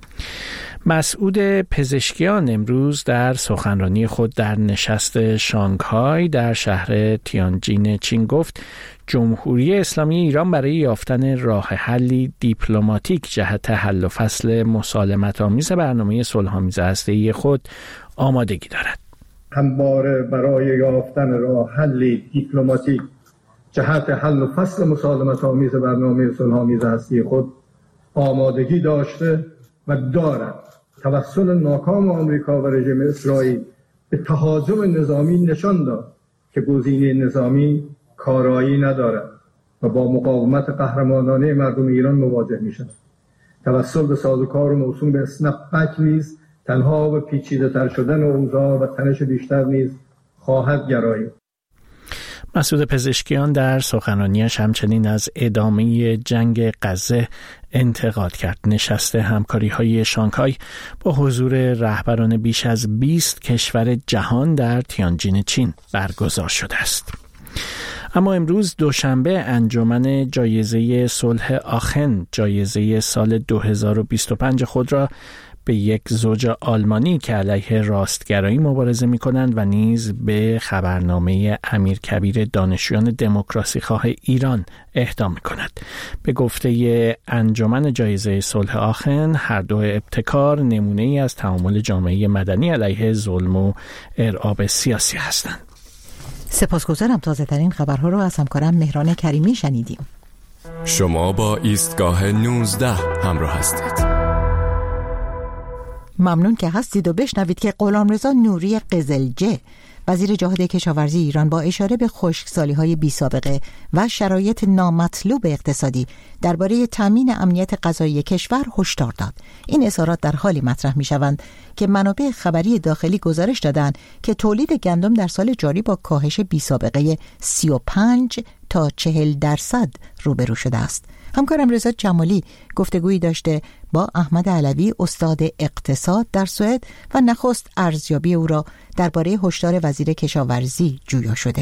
مسعود پزشکیان امروز در سخنرانی خود در نشست شانگهای در شهر تیانجین چین گفت جمهوری اسلامی ایران برای یافتن راه حلی دیپلماتیک جهت حل و فصل مسالمت‌آمیز برنامه صلح‌آمیز هسته‌ای خود آمادگی دارد. همواره برای یافتن راه حلی دیپلماتیک جهت حل و فصل مسالمت‌آمیز برنامه صلح‌آمیز هسته‌ای خود آمادگی داشته و دارد. توسل ناکام آمریکا و رژیم اسرائیل به تهاجم نظامی نشان داد که گزینه نظامی کارایی ندارد و با مقاومت قهرمانانه مردم ایران مواجه می‌شود. توسل به سازوکار و موسوم به اسنپ بک نیز تنها به پیچیده‌تر شدن اوضاع و تنش بیشتر نیز خواهد گرایید. مسعود پزشکیان در سخنرانیش همچنین از ادامه جنگ غزه انتقاد کرد. نشست همکاری‌های شانگهای با حضور رهبران بیش از بیست کشور جهان در تیانجین چین برگزار شده است. اما امروز دوشنبه انجمن جایزه صلح آخن جایزه سال دو هزار و بیست و پنج خود را به یک زوج آلمانی که علیه راستگرایی مبارزه می‌کنند و نیز به خبرنامه امیرکبیر دانشجویان دموکراسی خواه ایران اهدا می‌کند. به گفته انجمن جایزه صلح آخن، هر دو ابتکار نمونه‌ای از تعامل جامعه مدنی علیه ظلم و ارعاب سیاسی هستند. سپاسگزارم. تازه‌ترین خبرها رو از همکارم مهران کریمی شنیدیم. شما با ایستگاه نوزده همراه هستید. ممنون که هستید و بشنوید که غلامرضا نوری قزلجه وزیر جهاد کشاورزی ایران با اشاره به خشکسالی‌های بی‌سابقه و شرایط نامطلوب اقتصادی درباره تامین امنیت غذایی کشور هشدار داد. این اظهارات در حالی مطرح می‌شوند که منابع خبری داخلی گزارش دادند که تولید گندم در سال جاری با کاهش بی‌سابقه سی و پنج تا چهل درصد روبرو شده است. همکارم رضا جمالی گفتگویی داشته با احمد علوی، استاد اقتصاد در سوئد، و نخست ارزیابی او را درباره هشدار وزیر کشاورزی جویا شده.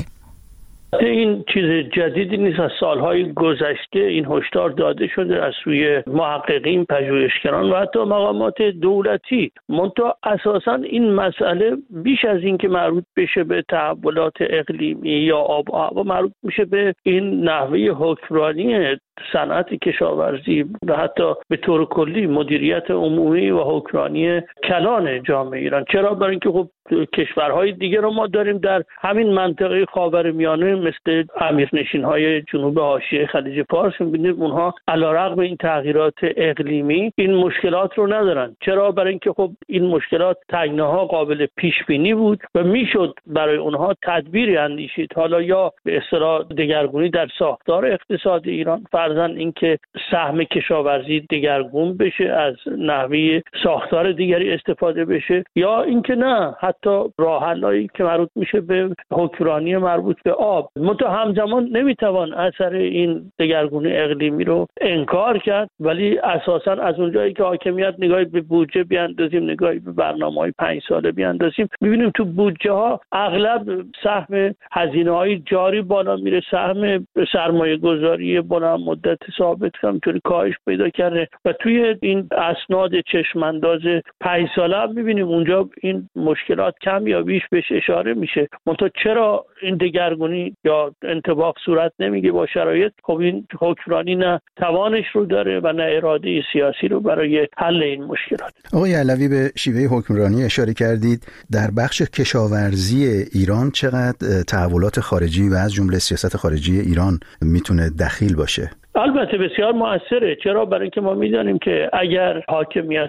این چیز جدیدی نیست، از سالهای گذشته این هشدار داده شده از سوی محققین، پژوهشگران و حتی مقامات دولتی. منتها اساساً این مسئله بیش از این که مربوط بشه به تحولات اقلیمی یا آب و هوا، مربوط میشه به این نحوه حکمرانی صنعت کشاورزی و حتی به طور کلی مدیریت عمومی و حکمرانی کلان جامعه ایران. چرا؟ برای اینکه خب کشورهای دیگه رو ما داریم در همین منطقه خاورمیانه، مثل امیرنشین‌های جنوب حاشیه خلیج فارس، می‌بینید اونها علیرغم این تغییرات اقلیمی این مشکلات رو ندارن. چرا؟ برای اینکه خب این مشکلات تنها قابل پیش بینی بود و میشد برای اونها تدبیری اندیشید. حالا یا به اصطلاح دگرگونی در ساختار اقتصاد ایران، فرضاً اینکه سهم کشاورزی دگرگون بشه، از نحوه ساختار دیگری استفاده بشه، یا اینکه نه، حتی راه حلایی که مربوط میشه به حکمرانی مربوط به آب. منتها همزمان نمیتوان اثر این دگرگونی اقلیمی رو انکار کرد، ولی اساساً از اونجایی که حاکمیت نگاهی به بودجه بیاندازیم، نگاهی به برنامه‌های پنج ساله بیاندازیم، میبینیم تو بودجه ها اغلب سهم هزینه‌های جاری بالا میره، سهم سرمایه گذاری بلند مدت ثابت همینطوری کاهش پیدا کرده و توی این اسناد چشمانداز پنج ساله هم میبینیم اونجا این مشکلات کم یا بیش بهش اشاره میشه. منتها چرا این دگرگونی یا انطباق صورت نمیگه با شرایط؟ خب این حکمرانی نه توانش رو داره و نه اراده سیاسی رو برای حل این مشکلات. آقای علوی، به شیوه حکمرانی اشاره کردید. در بخش کشاورزی ایران چقدر تحولات خارجی و از جمله سیاست خارجی ایران میتونه دخیل باشه؟ البته بسیار مؤثره. چرا؟ برای اینکه ما میدانیم که اگر حاکمیت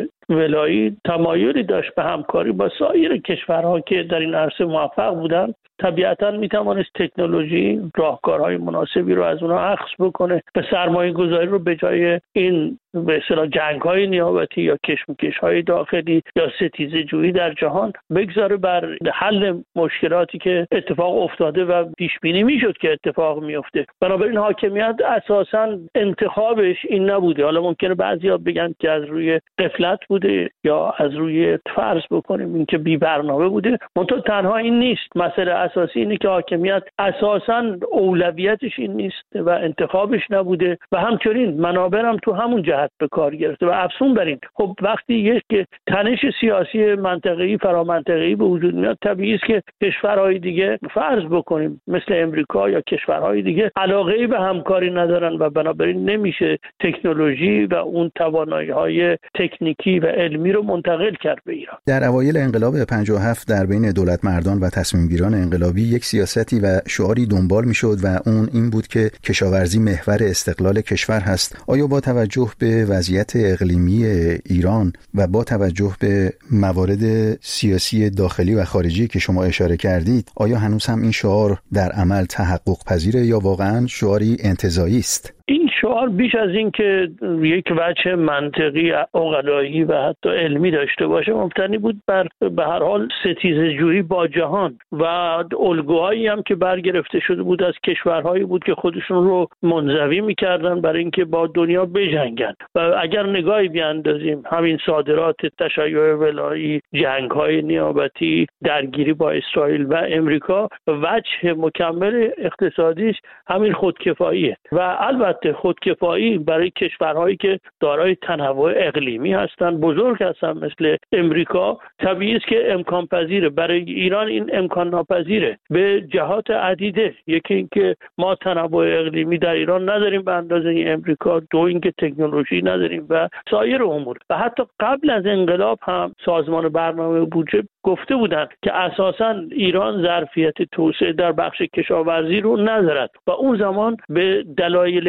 ولایی تمایلی داشت به همکاری با سایر کشورها که در این عرصه موفق بودن، طبیعتاً میتوانست تکنولوژی، راهکارهای مناسبی رو از اونها اخذ بکنه و سرمایه گذاری رو به جای این به اصطلاح جنگ‌های نیابتی یا کشمکش‌های داخلی یا ستیزه جویی در جهان بگذاره بر حل مشکلاتی که اتفاق افتاده و پیش بینی میشد که اتفاق میفته. بنابراین حاکمیت اساساً انتخابش این نبوده. حالا ممکنه بعضیا بگن که از روی غفلت بوده یا از روی فرض بکنیم اینکه بی برنامه بوده. منتها تنها این نیست. مسئله اساسی اینه که حاکمیت اساساً اولویتش این نیست و انتخابش نبوده و همچنین منابع هم تو همون جهت به کار گرفته. و افسون بر این، خب وقتی یک تنش سیاسی منطقه‌ای فرامنطقه‌ای به وجود میاد، طبیعی است که کشورهای دیگه، فرض بکنیم مثل امریکا یا کشورهای دیگه، علاقه‌ای به همکاری ندارن و بنابراین نمیشه تکنولوژی و اون توانایی‌های تکنیکی و علمی رو منتقل کرد به ایران. در اوایل انقلاب پنجاه و هفت در بین دولت مردان و تصمیم گیران انقلابی یک سیاستی و شعاری دنبال میشد و اون این بود که کشاورزی محور استقلال کشور هست. آیا با توجه به وضعیت اقلیمی ایران و با توجه به موارد سیاسی داخلی و خارجی که شما اشاره کردید، آیا هنوز هم این شعار در عمل تحقق پذیره یا واقعاً شعاری انتزاعی است؟ این شعار بیش از این که یک وجه منطقی، عقلایی و حتی علمی داشته باشه، مبتنی بود بر به هر حال ستیزه جویی با جهان و الگوهایی هم که برگرفته شده بود از کشورهایی بود که خودشون رو منزوی می‌کردن برای اینکه با دنیا بجنگن. و اگر نگاهی بیاندازیم همین صادرات تشیع ولایی، جنگ‌های نیابتی، درگیری با اسرائیل و امریکا، وجه مکمل اقتصادیش همین خودکفاییه و البته خودکفایی برای کشورهایی که دارای تنوع اقلیمی هستند، بزرگ هستند مثل امریکا، طبیعی است که امکان پذیره. برای ایران این امکان ناپذیره به جهات عدیده. یکی اینکه ما تنوع اقلیمی در ایران نداریم به اندازه امریکا، دو اینکه تکنولوژی نداریم و سایر امور. و حتی قبل از انقلاب هم سازمان برنامه بودجه گفته بودند که اساساً ایران ظرفیت توسعه در بخش کشاورزی رو ندارد و اون زمان به دلایل علمی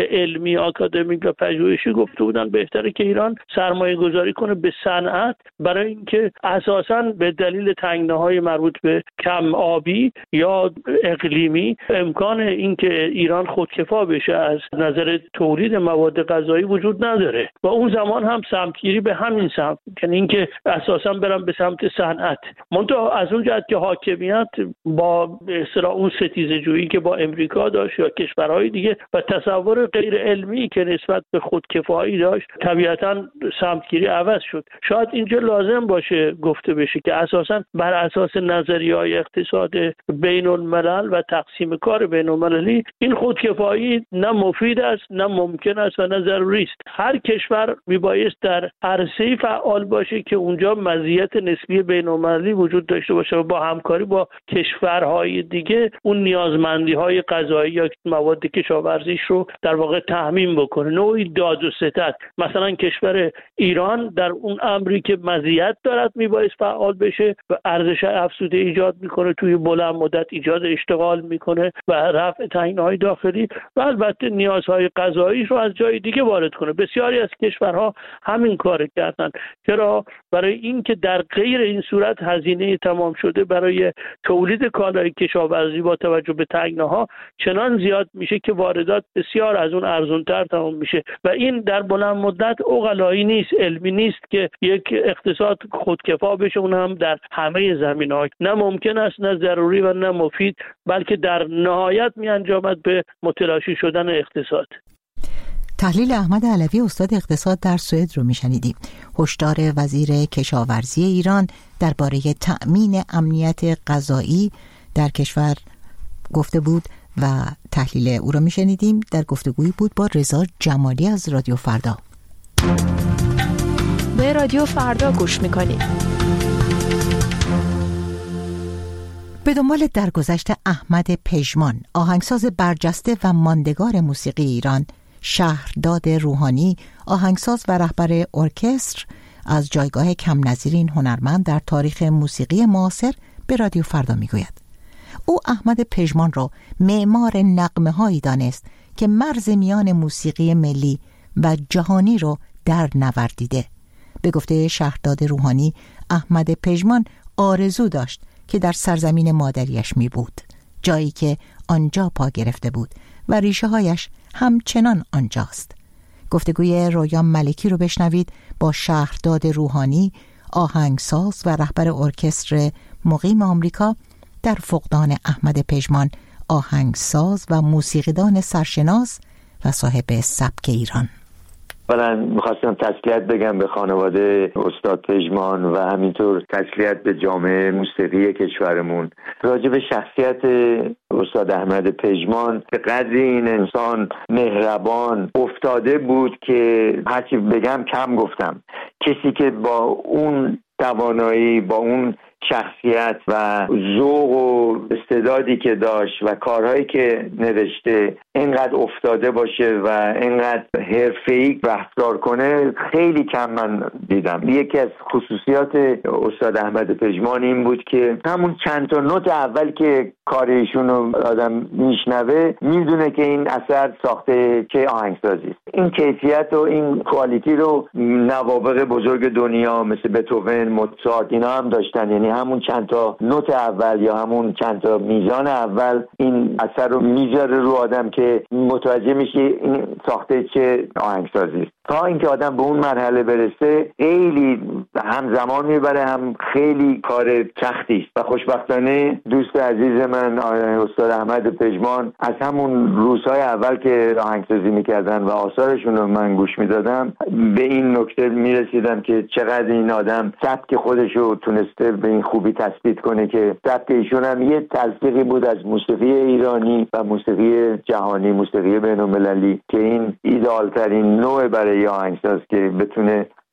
علمی آکادمیک و پژوهشی گفته بودن بهتره که ایران سرمایه گذاری کنه به صنعت، برای اینکه اساساً به دلیل تنگناهای مربوط به کم آبی یا اقلیمی امکان اینکه ایران خودکفا بشه از نظر تولید مواد غذایی وجود نداره و اون زمان هم سمتگیری به همین سمت، یعنی اینکه اساساً برن به سمت صنعت. منتها از اون جهت که حاکمیت با به اصطلاح اون ستیزه‌جویی که با امریکا داشت یا کشورهای دیگه و تصور غیر علمی که نسبت به خودکفایی داشت، طبیعتاً سمتگیری عوض شد. شاید اینجا لازم باشه گفته بشه که اساساً بر اساس نظریه‌های اقتصاد بین الملل و تقسیم کار بین المللی این خودکفایی نه مفید است، نه ممکن است و نه ضروری است. هر کشور میبایست در عرصه‌ای فعال باشه که اونجا مزیت نسبی بین المللی وجود داشته باشه و با همکاری با کشورهای دیگه اون نیازمندی‌های غذایی یا مواد کشاورزیش رو در واقع تضمین بکنه. نوعی داد و ستد. مثلا کشور ایران در اون امری که مزیت دارد میبایست فعال بشه و ارزش افزوده ایجاد میکنه، توی بلند مدت ایجاد اشتغال میکنه و رفع تنگناهای داخلی و البته نیازهای غذایی رو از جای دیگه وارد کنه. بسیاری از کشورها همین کار کردن. چرا؟ برای اینکه در غیر این صورت هزینه تمام شده برای تولید کالای کشاورزی با توجه به تنگناها چنان زیاد میشه که واردات بسیار از اون ارزان‌تر تمام میشه و این در بلند مدت عقلایی نیست، علمی نیست که یک اقتصاد خودکفا بشه، اون هم در همه زمینه‌ها. نه ممکن است، نه ضروری و نه مفید، بلکه در نهایت میانجامد به متلاشی شدن اقتصاد. تحلیل احمد علوی استاد اقتصاد در سوئد رو میشنیدیم. هشدار وزیر کشاورزی ایران درباره تأمین امنیت غذایی در کشور گفته بود و تحلیل او رو میشنیدیم. در گفتگویی بود با رضا جمالی از رادیو فردا. به رادیو فردا گوش میکنید. به دنبال درگذشت احمد پژمان، آهنگساز برجسته و ماندگار موسیقی ایران، شهرداد روحانی، آهنگساز و رهبر ارکستر، از جایگاه کم نظیر این هنرمند در تاریخ موسیقی معاصر به رادیو فردا میگوید. او احمد پژمان را معمار نغمه‌هایی دانست که مرز میان موسیقی ملی و جهانی را در نوردیده. به گفته شهرداد روحانی، احمد پژمان آرزو داشت که در سرزمین مادریش می بود، جایی که آنجا پا گرفته بود و ریشه هایش همچنان آنجاست. گفتگوی رویا ملکی رو بشنوید با شهرداد روحانی، آهنگساز و رهبر ارکستر مقیم آمریکا، در فقدان احمد پژمان، آهنگساز و موسیقیدان سرشناس و صاحب سبک ایران. اولا میخواستم تسلیت بگم به خانواده استاد پژمان و همینطور تسلیت به جامعه موسیقی کشورمون. راجع به شخصیت استاد احمد پژمان، به قدری این انسان مهربان افتاده بود که هرچی بگم کم گفتم. کسی که با اون توانایی، با اون شخصیت و ذوق و استعدادی که داشت و کارهایی که نوشته اینقدر افتاده باشه و اینقدر حرفه‌ای رفتار کنه خیلی کم من دیدم. یکی از خصوصیات استاد احمد پژمان این بود که همون چند تا نوت اول که کار ایشون رو آدم میشنوه میدونه که این اثر ساخته چه آهنگسازی است. این کیفیت و این کوالیتی رو نوابغ بزرگ دنیا مثل بتوون، موزارت اینا هم داشتن. یعنی همون چند تا نوت اول یا همون چند تا میزان اول این اثر رو میذاره رو آدم که متوجه میشه این ساخته چه آهنگسازی است. تا اینکه آدم به اون مرحله برسه خیلی همزمان میبره، هم خیلی کار سختی است. و خوشبختانه دوست عزیز من استاد احمد پژمان از همون روزهای اول که آهنگسازی میکردن و آثارشون رو من گوش میدادم به این نکته میرسیدم که چقدر این آدم سبک خودش رو تونسته به این خوبی تثبیت کنه که سبک ایشون هم یه تلفیقی بود از موسیقی ایرانی و موسیقی جهانی، موسیقی بین‌المللی، که این ایدئال ترین نوع برای آهنگساز که بتونه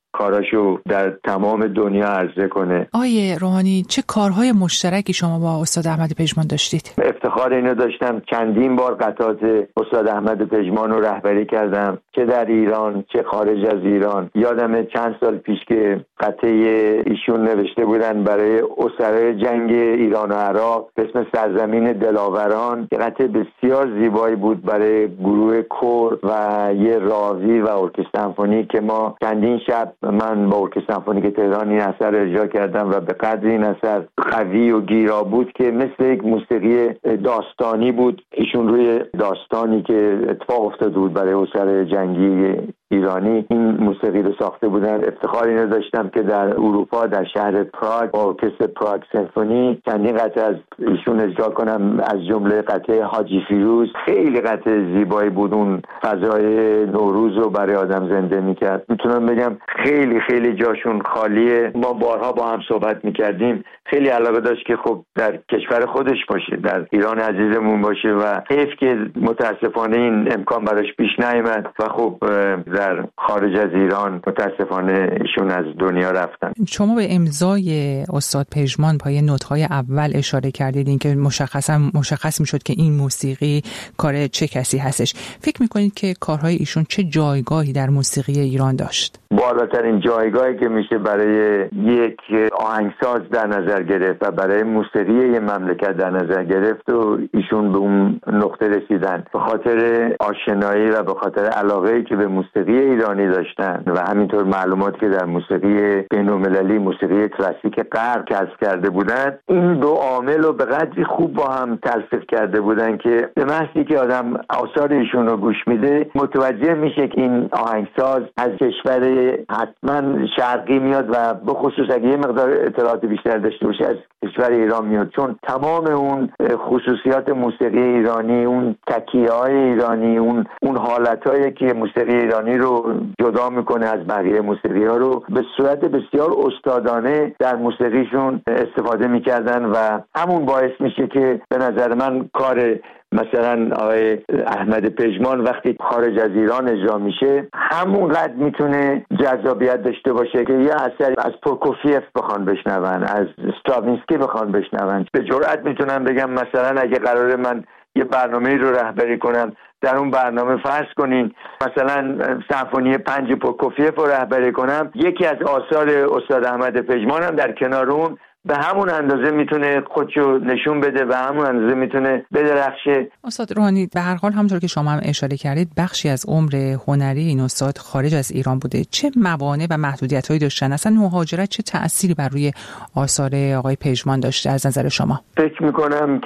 کاراشو در تمام دنیا عرضه کنه. آیه روحانی چه کارهای مشترکی شما با استاد احمد پژمان داشتید؟ افتخار اینو داشتم چندین بار قطعات استاد احمد پژمان رو رهبری کردم، چه در ایران چه خارج از ایران. یادم چند سال پیش که قطعه ایشون نوشته بودن برای اسرای جنگ ایران و عراق به اسم سرزمین دلاوران، که قطعه بسیار زیبایی بود برای گروه کور و یه راوی و ارکستر سمفونی که ما چندین شب من با ارکستر سمفونیک تهران این اثر اجرا کردم و به قدر این اثر قوی و گیرا بود که مثل یک موسیقی داستانی بود. ایشون روی داستانی که اتفاق افتاده بود برای اسرای جنگی ایرانی این موسیقی رو ساخته بودن. افتخار اینو داشتم که در اروپا در شهر پراگ با ارکستر پراگ سمفونی چندین قطعه از ایشون اجرا کنم، از جمله قطعه حاجی فیروز. خیلی قطعه زیبایی بود، اون فضای نوروز رو برای آدم زنده میکرد. میتونم بگم خیلی خیلی جاشون خالیه. ما بارها با هم صحبت میکردیم، خیلی علاقه داشت که خب در کشور خودش باشه، در ایران عزیزمون باشه و حیف که متاسفانه این امکان براش پیش نیامد و خب در خارج از ایران متاسفانه ایشون از دنیا رفتن. شما به امضای استاد پژمان پای نوت‌های اول اشاره کردید، این که مشخصا مشخص میشد که این موسیقی کار چه کسی هستش. فکر میکنید که کارهای ایشون چه جایگاهی در موسیقی ایران داشت؟ بالاترین جایگاهی که میشه برای یک آهنگساز در نظر گرفت و برای موسیقی یه مملکت در نظر گرفت و ایشون به اون نقطه رسیدن به خاطر آشنایی و به خاطر علاقه‌ای که به موسیقی ایرانی داشتن و همینطور معلوماتی که در موسیقی بین‌المللی، موسیقی کلاسیک غرب کسب کرده بودن. این دو عامل رو به قدری خوب با هم تلفیق کرده بودن که به محضی که آدم آثار ایشون رو گوش میده متوجه میشه که این آهنگساز از کشور حتما شرقی میاد و به خصوص اگه یه مقدار اطلاعات بیشتر داشته باشه از کشور ایران میاد، چون تمام اون خصوصیات موسیقی ایرانی، اون تکیه‌های ایرانی، اون اون حالتایی که موسیقی ایرانی رو جدا میکنه از بقیه موسیقی ها رو به صورت بسیار استادانه در موسیقیشون استفاده میکردن و همون باعث میشه که به نظر من کار مثلا آقای احمد پژمان وقتی خارج از ایران اجرا میشه همونقدر میتونه جذابیت داشته باشه که یه اثر از پروکوفیف بخوان بشنون، از استراوینسکی بخوان بشنون. به جرئت میتونم بگم مثلا اگه قراره من یه برنامه رو رهبری کنم، در اون برنامه فرض کنین مثلا سمفونی پنج پروکوفیف رو رهبری کنم، یکی از آثار استاد احمد پژمان هم در کنار اون به همون اندازه میتونه خودشو نشون بده و همون اندازه میتونه بدرخشه. استاد روحانی به هر حال همونطور که شما هم اشاره کردید بخشی از عمر هنری این استاد خارج از ایران بوده. چه موانع و محدودیت‌هایی داشتن؟ اصلا مهاجرت چه تأثیری بر روی آثار آقای پژمان داشته از نظر شما؟ فکر میکنم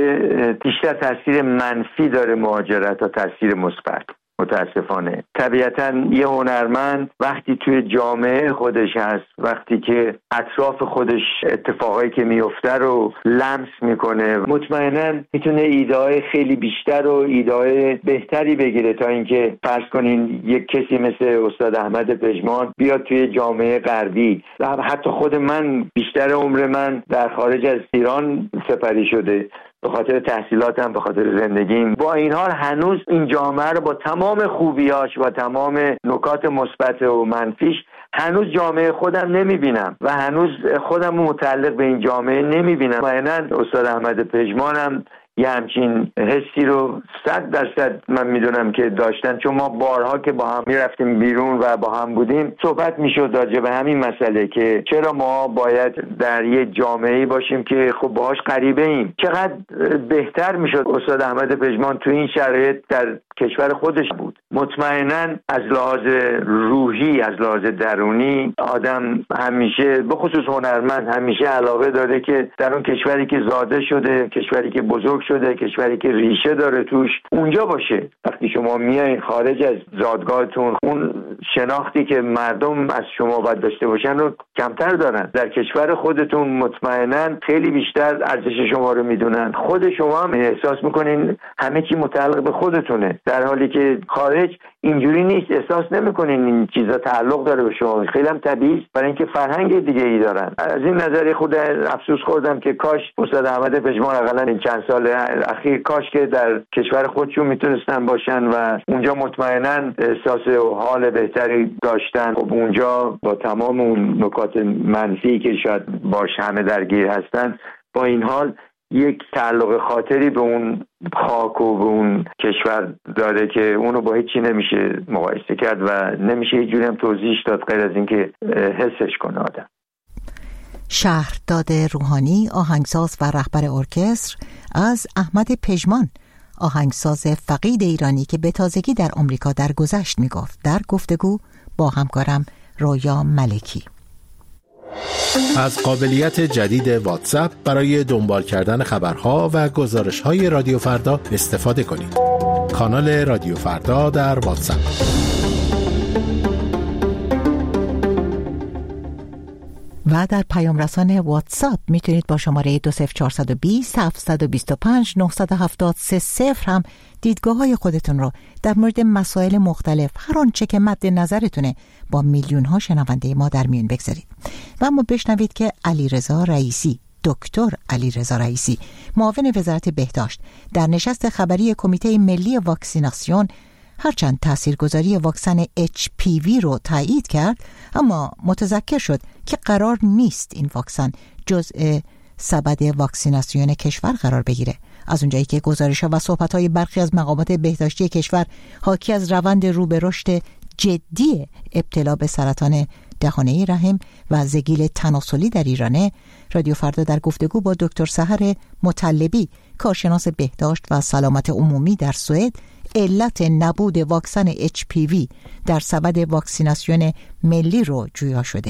که بیشتر تأثیر منفی داره مهاجرت تا تأثیر مثبت. متاسفانه طبیعتاً یه هنرمند وقتی توی جامعه خودش هست، وقتی که اطراف خودش اتفاقایی که میفته رو لمس میکنه، مطمئناً میتونه ایده‌های خیلی بیشتر و ایده‌های بهتری بگیره تا اینکه فرض کنین یک کسی مثل استاد احمد پژمان بیاد توی جامعه غربی. و حتی خود من بیشتر عمر من در خارج از ایران سپری شده به خاطر تحصیلاتم، به خاطر زندگیم. با این حال هنوز این جامعه رو با تمام خوبیاش و تمام نکات مثبت و منفیش هنوز جامعه خودم نمیبینم و هنوز خودم متعلق به این جامعه نمیبینم. مطمئناً استاد احمد پژمانم یه همچین حسی رو صد درصد من میدونم که داشتن، چون ما بارها که با هم میرفتیم بیرون و با هم بودیم صحبت میشد راجع به همین مسئله که چرا ما باید در یه جامعه‌ای باشیم که خب باهاش غریبه ایم. چقدر بهتر میشد استاد احمد پژمان تو این شرایط در کشور خودش بود. مطمئناً از لحاظ روحی، از لحاظ درونی آدم همیشه به خصوص هنرمند همیشه علاقه داره که در اون کشوری که زاده شده، کشوری که بزرگ شده، کشوری که ریشه داره توش اونجا باشه. وقتی شما میایین خارج از زادگاهتون اون شناختی که مردم از شما باید داشته باشن رو کمتر دارن. در کشور خودتون مطمئناً خیلی بیشتر ارزش شما رو میدونن. خود شما هم احساس میکنین همه چی متعلق به خودتونه، در حالی که خارج اینجوری نیست، احساس نمیکنین این چیزا تعلق داره به شما. خیلی هم طبیعی است، برای اینکه فرهنگ دیگه ای دارن. از این نظر خود افسوس خوردم که کاش استاد احمد پژمان حداقل این چند سال اخیر کاش که در کشور خودشون میتونستن باشن و اونجا مطمئنا احساس و حال بهتری داشتن. خب اونجا با تمام اون نکات منفی که شاید باش همه درگیر هستن، با این حال یک تعلق خاطری به اون خاک و به اون کشور داره که اونو با هیچی نمیشه مقایسه کرد و نمیشه یه جوری هم توضیحش داد غیر از اینکه حسش کنه آدم. شهرداد روحانی، آهنگساز و رهبر ارکستر، از احمد پژمان، آهنگساز فقید ایرانی که به تازگی در آمریکا درگذشت میگفت، در گفتگو با همکارم رویا ملکی. از قابلیت جدید واتساپ برای دنبال کردن خبرها و گزارش‌های رادیو فردا استفاده کنید. کانال رادیو فردا در واتساپ. و در پیام رسان واتساپ میتونید با شماره دو صفر چهار دو صفر هفت دو پنج نه هفت سه صفر هم دیدگاه های خودتون رو در مورد مسائل مختلف، هر آنچه که مد نظرتونه، با میلیون ها شنونده ما در میون بگذارید. و اما بشنوید که علیرضا رئیسی، دکتر علیرضا رئیسی، معاون وزارت بهداشت، در نشست خبری کمیته ملی واکسیناسیون هرچند تاثیرگذاری واکسن اچ پی وی رو تایید کرد، اما متذکر شد که قرار نیست این واکسن جزء سبد واکسیناسیون کشور قرار بگیره. از اونجایی که گزارش‌ها و صحبت‌های برخی از مقامات بهداشتی کشور حاکی از روند رو به رشد جدی ابتلا به سرطان دهانه رحم و زگیل تناسلی در ایرانه، رادیو فردا در گفتگو با دکتر سحر مطلبی، کارشناس بهداشت و سلامت عمومی در سوئد، علت نبود واکسن اچ پی وی در سبد واکسیناسیون ملی رو جویا شده.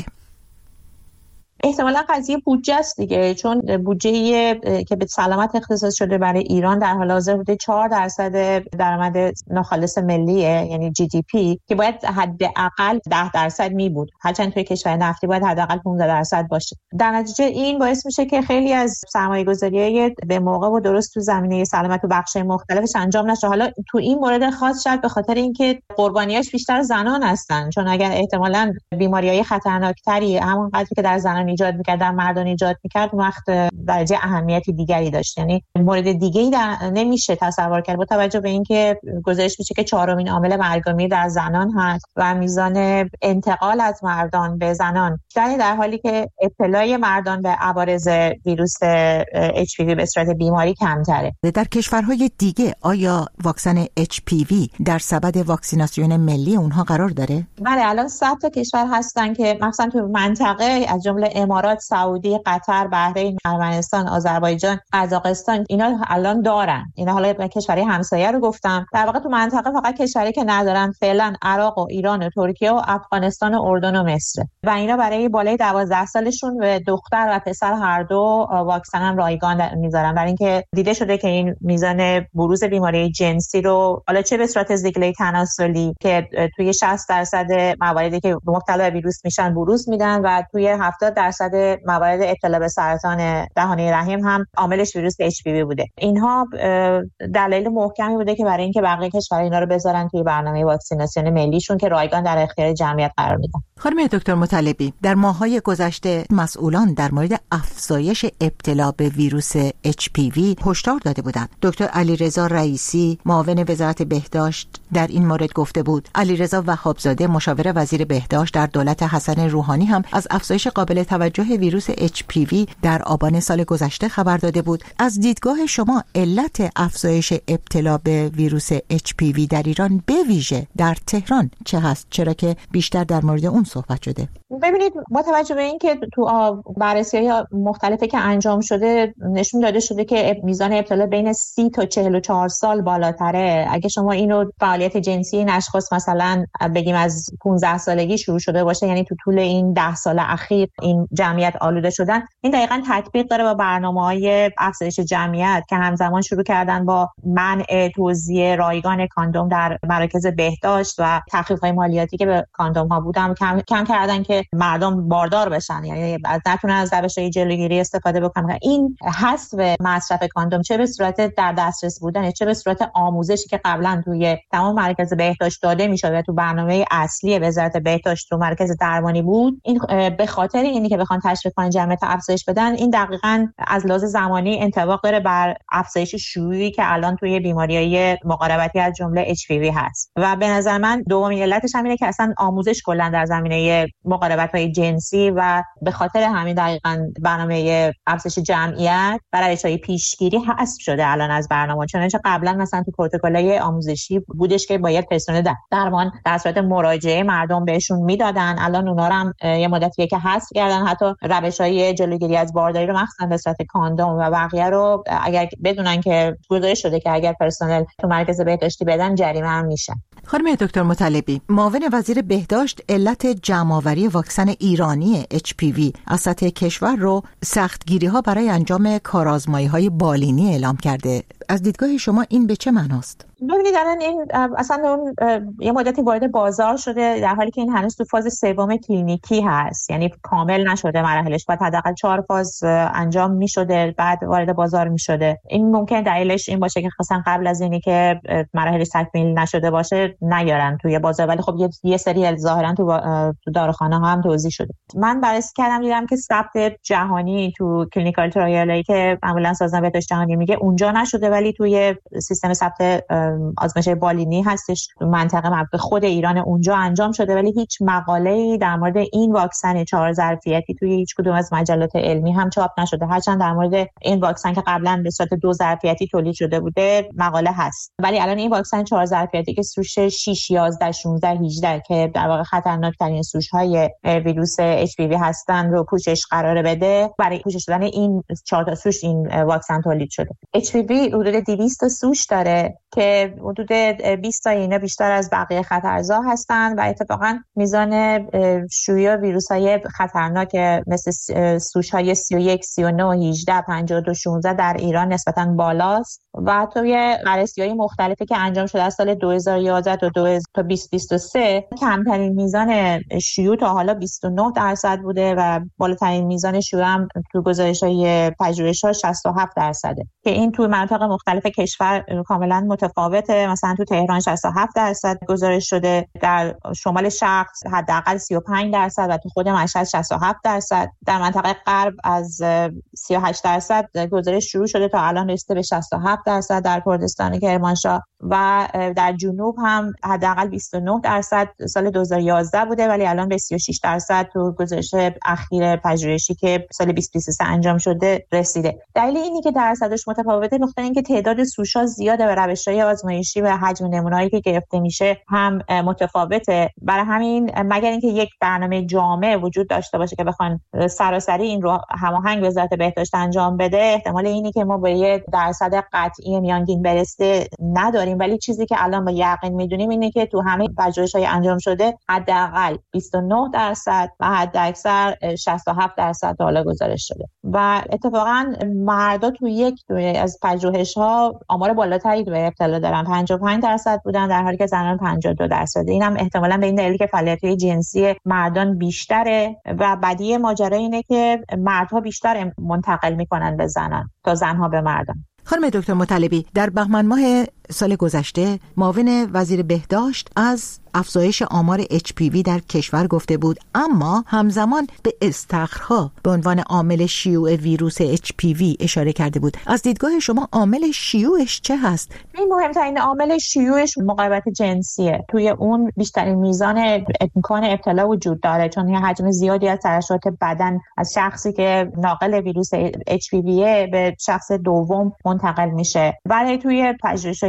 احتمالا قضیه بودجه است دیگه، چون بودجه که به سلامت اختصاص شده برای ایران در حال حاضر بوده چهار درصد درآمد ناخالص ملیه، یعنی جی دی پی، که باید حداقل ده درصد می بود، هرچند توی کشور نفتی باید حداقل پانزده درصد باشه. در نتیجه این باعث میشه که خیلی از سرمایه‌گذاری‌های به موقع و درست تو زمینه سلامت و بخش‌های مختلفش انجام نشه. حالا تو این مورد خاص شاید به خاطر اینکه قربانیاش بیشتر زنان هستن، چون اگر احتمالاً بیماری‌های خطرناکتری همون قدری که در زنان ایجاد می‌کرد در مردان ایجاد می‌کرد، وقت درجه اهمیتی دیگری داشت. یعنی مورد دیگه‌ای نمیشه تصور کرد با توجه به اینکه گزارش میشه که چهارمین عامل مرگ‌آمیر در زنان هست و میزان انتقال از مردان به زنان بیشتر، در حالی که ابتلای مردان به عوارض ویروس اچ پی وی به صورت بیماری کمتره. در کشورهای دیگه آیا واکسن اچ پی وی در سبد واکسیناسیون ملی اونها قرار داره؟ بله، الان صد تا کشور هستن که مثلا تو منطقه از جمله امارات، سعودی، قطر، بحرین، ارمنستان، آذربایجان، قزاقستان، اینا الان دارن. اینا حالا کشورهای همسایه رو گفتم. در واقع تو منطقه فقط کشوری که ندارن فعلا عراق و ایران و ترکیه و افغانستان و اردن و مصر، و اینا برای بالای دوازده سالشون به دختر و پسر هر دو واکسن هم رایگان میذارن، برای اینکه دیده شده که این میزان بروز بیماری جنسی رو حالا چه به صورت زگیل تناسلی که توی شصت درصد مواردی که مبتلا به ویروس میشن بروز میدن و توی هفتاد درصد موارد ابتلا به سرطان دهانه رحم هم عاملش ویروس اچ پی وی بوده. اینها دلایل محکمی بوده که برای اینکه بقیه کشورها اینا رو بذارن توی برنامه واکسیناسیون ملیشون که رایگان در اختیار جمعیت قرار میدن. خانم دکتر مطلبی، در ماه‌های گذشته مسئولان در مورد افزایش ابتلا به ویروس اچ پی وی هشدار داده بودند. دکتر علیرضا رئیسی، معاون وزارت بهداشت، در این مورد گفته بود. علیرضا وهابزاده، مشاور وزیر بهداشت در دولت حسن روحانی، هم از افزایش قابل توجه ویروس اچ پی وی در آبان سال گذشته خبر داده بود. از دیدگاه شما علت افزایش ابتلا به ویروس اچ پی وی در ایران، به ویژه در تهران، چه هست؟ چرا که بیشتر در مورد اون صحبت شده. ببینید، با توجه به اینکه تو بررسی‌های مختلفی که انجام شده نشون داده شده که میزان ابتلا بین سی تا چهل و چهار سال بالاتره. اگه شما اینو فعالیت جنسی این اشخاص مثلا بگیم از پانزده سالگی شروع شده باشه، یعنی تو طول این ده سال اخیر این جمعیت آلوده شدن، این دقیقاً تطبیق داره با برنامه‌های افزایش جمعیت که همزمان شروع کردن با منع توزیع رایگان کاندوم در مراکز بهداشت و تخفیف‌های مالیاتی که به کاندوم‌ها بودن کم کم کردن که مردم باردار بشن، یعنی از نتونن از روش‌های جلوگیری استفاده بکنن. این حذف مصرف کاندوم چه به صورت در دسترس بودن چه به صورت آموزشی که قبلا توی تمام مراکز بهداشت داده میشد و تو برنامه اصلی وزارت بهداشت تو مرکز درمانی بود، این به خاطر اینی که بخوان تشویق کنن جمعیت افزایش بدن، این دقیقاً از لحاظ زمانی انطباق داره بر افزایش شیوعی که الان توی بیماری‌های مقاربتی از جمله اچ پی وی هست. و به نظر من دومین علتش همینه که اصلا آموزش کلا در زمینه مقاربت‌های جنسی و به خاطر همین دقیقاً برنامه افزایش جمعیت برای روش‌های پیشگیری حذف شده الان از برنامه. چنانچه قبلا مثلا تو پروتکل‌های آموزشی بودش که باید پرسنل درمان در صورت مراجعه مردم بهشون میدادن، الان اونا رو هم یه مدتیه که حذف کردن. حتی روش‌های جلوگیری از بارداری رو مخصوصا به صورت کاندوم و بقیه رو اگر بدونن که گزارش شده که اگر پرسنل تو مرکز بهداشتی بدن جریمه هم میشن. خانم دکتر مطلبی، معاون وزیر بهداشت علت جمع‌آوری واکسن ایرانی اچ پی وی از سطح کشور رو سختگیری‌ها برای انجام کارآزمایی‌های بالینی اعلام کرده. از دیدگاه شما این به چه معناست؟ ببینید الان این اصلا اون یه مدتی وارد بازار شده در حالی که این هنوز تو فاز سوم کلینیکی هست، یعنی کامل نشده مراحلش، بعد حداقل چهار فاز انجام میشده بعد وارد بازار میشده. این ممکن دلیلش این باشه که خاصن قبل از اینی که مراحلش تکمیل نشده باشه نیارن توی بازار، ولی خب یه سری ظاهرا تو تو داروخانه ها هم توزیع شده. من بررسی کردم دیدم که ثبت جهانی تو کلینیکال ترایلی که معمولا سازمان بهداشت جهانی میگه اونجا نشده، ولی توی سیستم ثبت آزمایش بالینی هستش تو منطقه مربوط خود ایران اونجا انجام شده، ولی هیچ مقاله‌ای در مورد این واکسن چهار ظرفیتی توی هیچ کدوم از مجلات علمی هم چاپ نشده. هرچند در مورد این واکسن که قبلا به صورت دو ظرفیتی تولید شده بوده مقاله هست، ولی الان این واکسن چهار ظرفیتی که سوش شش، یازده، شانزده، هجده که در واقع خطرناک‌ترین سوش‌های ویروس اچ پی وی هستن رو پوشش قرار بده، برای پوشش دادن این چهار تا سوش این واکسن تولید شده. اچ پی وی حدود دویست تا سوش داره که حدود بیست تا اینا بیشتر از بقیه خطرزا هستن و اتفاقا میزان شیوع ویروس‌های خطرناک مثل سوش‌های سی و یک، سی و نه، هجده، پنجاه و دو، شانزده در ایران نسبتاً بالاست و توی بررسی‌های مختلفی که انجام شده از سال دو هزار و یازده تا دو هزار تا بیست بیست و سه کمترین میزان شیوع تا حالا بیست و نه درصد بوده و بالاترین میزان شیوع هم تو گزارش‌های پژوهش‌ها شصت و هفت درصده که این تو مناطق مختلف کشور کاملا متفاوته. مثلا تو تهران شصت و هفت درصد گزارش شده، در شمال شرق حداقل سی و پنج درصد و تو خود مشهد شصت و هفت درصد. در منطقه غرب از سی و هشت درصد گزارش شروع شده تا الان رسیده به شصت و هفت درصد در کردستان کرمانشاه و در جنوب هم حداقل بیست و نه درصد سال دو هزار و یازده بوده ولی الان به سی و شش درصد تو گزارش اخیر پژوهشی که سال بیست بیست و سه انجام شده رسیده. دلیل اینی که درصدش متفاوته بخاطر اینکه تعداد سوشا زیاده و روش‌های آزمایشی و حجم نمونه‌ای که گرفته میشه هم متفاوته. برای همین مگر اینکه یک برنامه جامع وجود داشته باشه که بخوان سراسری این رو هماهنگ وزارت بهداشت انجام بده، احتمال اینی که ما به یک درصد قطعی میانگین برسه نداریم، ولی چیزی که الان با یقین میدونیم اینه که تو همه پژوهش‌های انجام شده حداقل بیست و نه درصد و حداکثر شصت و هفت درصد حالا گزارش شده و اتفاقا مردا تو یک از پژوهش‌ها آمار بالاتری به ابتلا دارن، پنجاه و پنج درصد بودن در حالی که زنان پنجاه و دو درصد. اینم احتمالاً به این دلیل که فعالیت‌های جنسی مردان بیشتره و بدیهی ماجرا اینه که مردها بیشتر منتقل میکنن به زنان تا زنها به مردان. خانم دکتر مطلبی، در بهمن ماه سال گذشته معاون وزیر بهداشت از افزایش آمار اچ پی وی در کشور گفته بود، اما همزمان به استخرها به عنوان عامل شیوع ویروس اچ پی وی اشاره کرده بود. از دیدگاه شما عامل شیوعش چه هست؟ این مهمترین عامل شیوعش مقاومت جنسیه. توی اون بیشترین میزان امکان ابتلا وجود داره چون یه حجم زیادی از ترشحات بدن از شخصی که ناقل ویروس اچ پی وی به شخص دوم منتقل میشه. ولی توی پژوهش‌هایی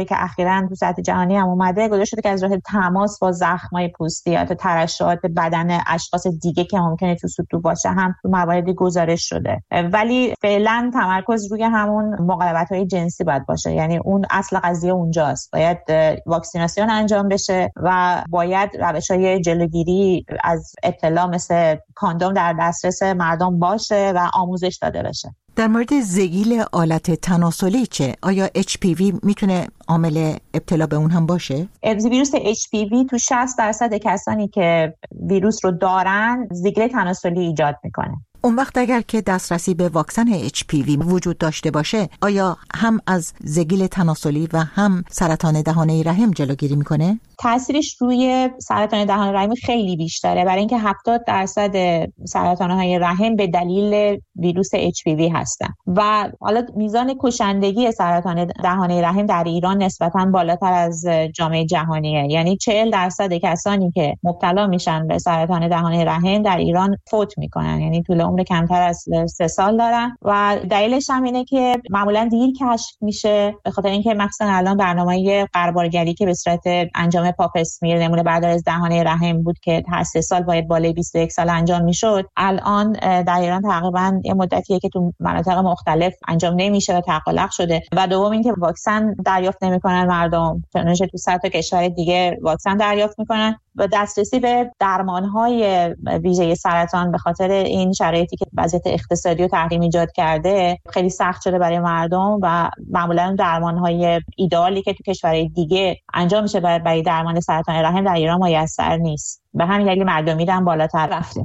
که اخیراً تو سطح جهانی هم اومده گذاشته شده که از راه تماس با زخم‌های پوستی یا ترشحات بدن اشخاص دیگه که ممکنه تو سطوح باشه هم تو مواردی گزارش شده، ولی فعلا تمرکز روی همون مقاومت‌های جنسی باید باشه. یعنی اون اصل قضیه اونجاست، باید واکسیناسیون انجام بشه و باید روش‌های جلوگیری از ابتلا مثل کاندوم در دسترس مردم باشه و آموزش داده بشه. در مورد زگیل آلت تناسلی چه؟ آیا اچ پی وی میتونه عامل ابتلا به اون هم باشه؟ ویروس اچ پی وی تو شصت درصد کسانی که ویروس رو دارن زگیل تناسلی ایجاد میکنه. اون وقت اگر که دسترسی به واکسن اچ پی وی وجود داشته باشه، آیا هم از زگیل تناسلی و هم سرطان دهانه رحم جلوگیری میکنه؟ تأثیرش روی سرطان دهان رحم خیلی بیشتره، برای اینکه هفتاد درصد سرطان‌های رحم به دلیل ویروس اچ پی وی هستن و حالا میزان کشندگی سرطان دهان رحم در ایران نسبتاً بالاتر از جامعه جهانیه. یعنی چهل درصد کسانی که مبتلا میشن به سرطان دهان رحم در ایران فوت میکنن، یعنی طول عمر کمتر از سه سال دارن و دلیلش هم اینه که معمولاً دیر کشف میشه، به خاطر اینکه مثلا الان برنامه‌های قربالگری که به صورت انجام پاپ اسمیر نمونه برداری از دهانه رحم بود که هر سه سال باید بالای بیست و یک سال انجام میشد، الان در ایران تقریبا یه مدتیه که تو مناطق مختلف انجام نمیشه و تعلق شده. و دوم اینکه واکسن دریافت نمیکنن مردم، چنانچه تو صد تا کشور دیگه واکسن دریافت میکنن و دسترسی به درمانهای ویژه سرطان به خاطر این شرایطی که وضعیت اقتصادی و تحریم ایجاد کرده خیلی سخت شده برای مردم و معمولا درمانهای ایدئالی که تو کشورهای دیگه انجام میشه برای درمان سرطان رحم در ایران میسر نیست. به همین دلیل مردمی هم بالاتر رفته.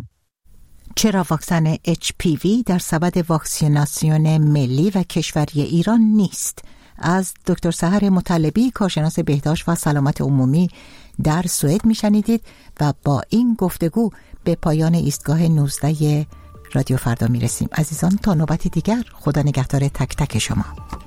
چرا واکسن اچ پی وی در سبد واکسیناسیون ملی و کشوری ایران نیست؟ از دکتر سحر مطلبی، کارشناس بهداشت و سلامت عمومی در سوئد میشنیدید و با این گفتگو به پایان ایستگاه نوزده رادیو فردا میرسیم. عزیزان تا نوبتی دیگر، خدا نگهدار تک تک شما.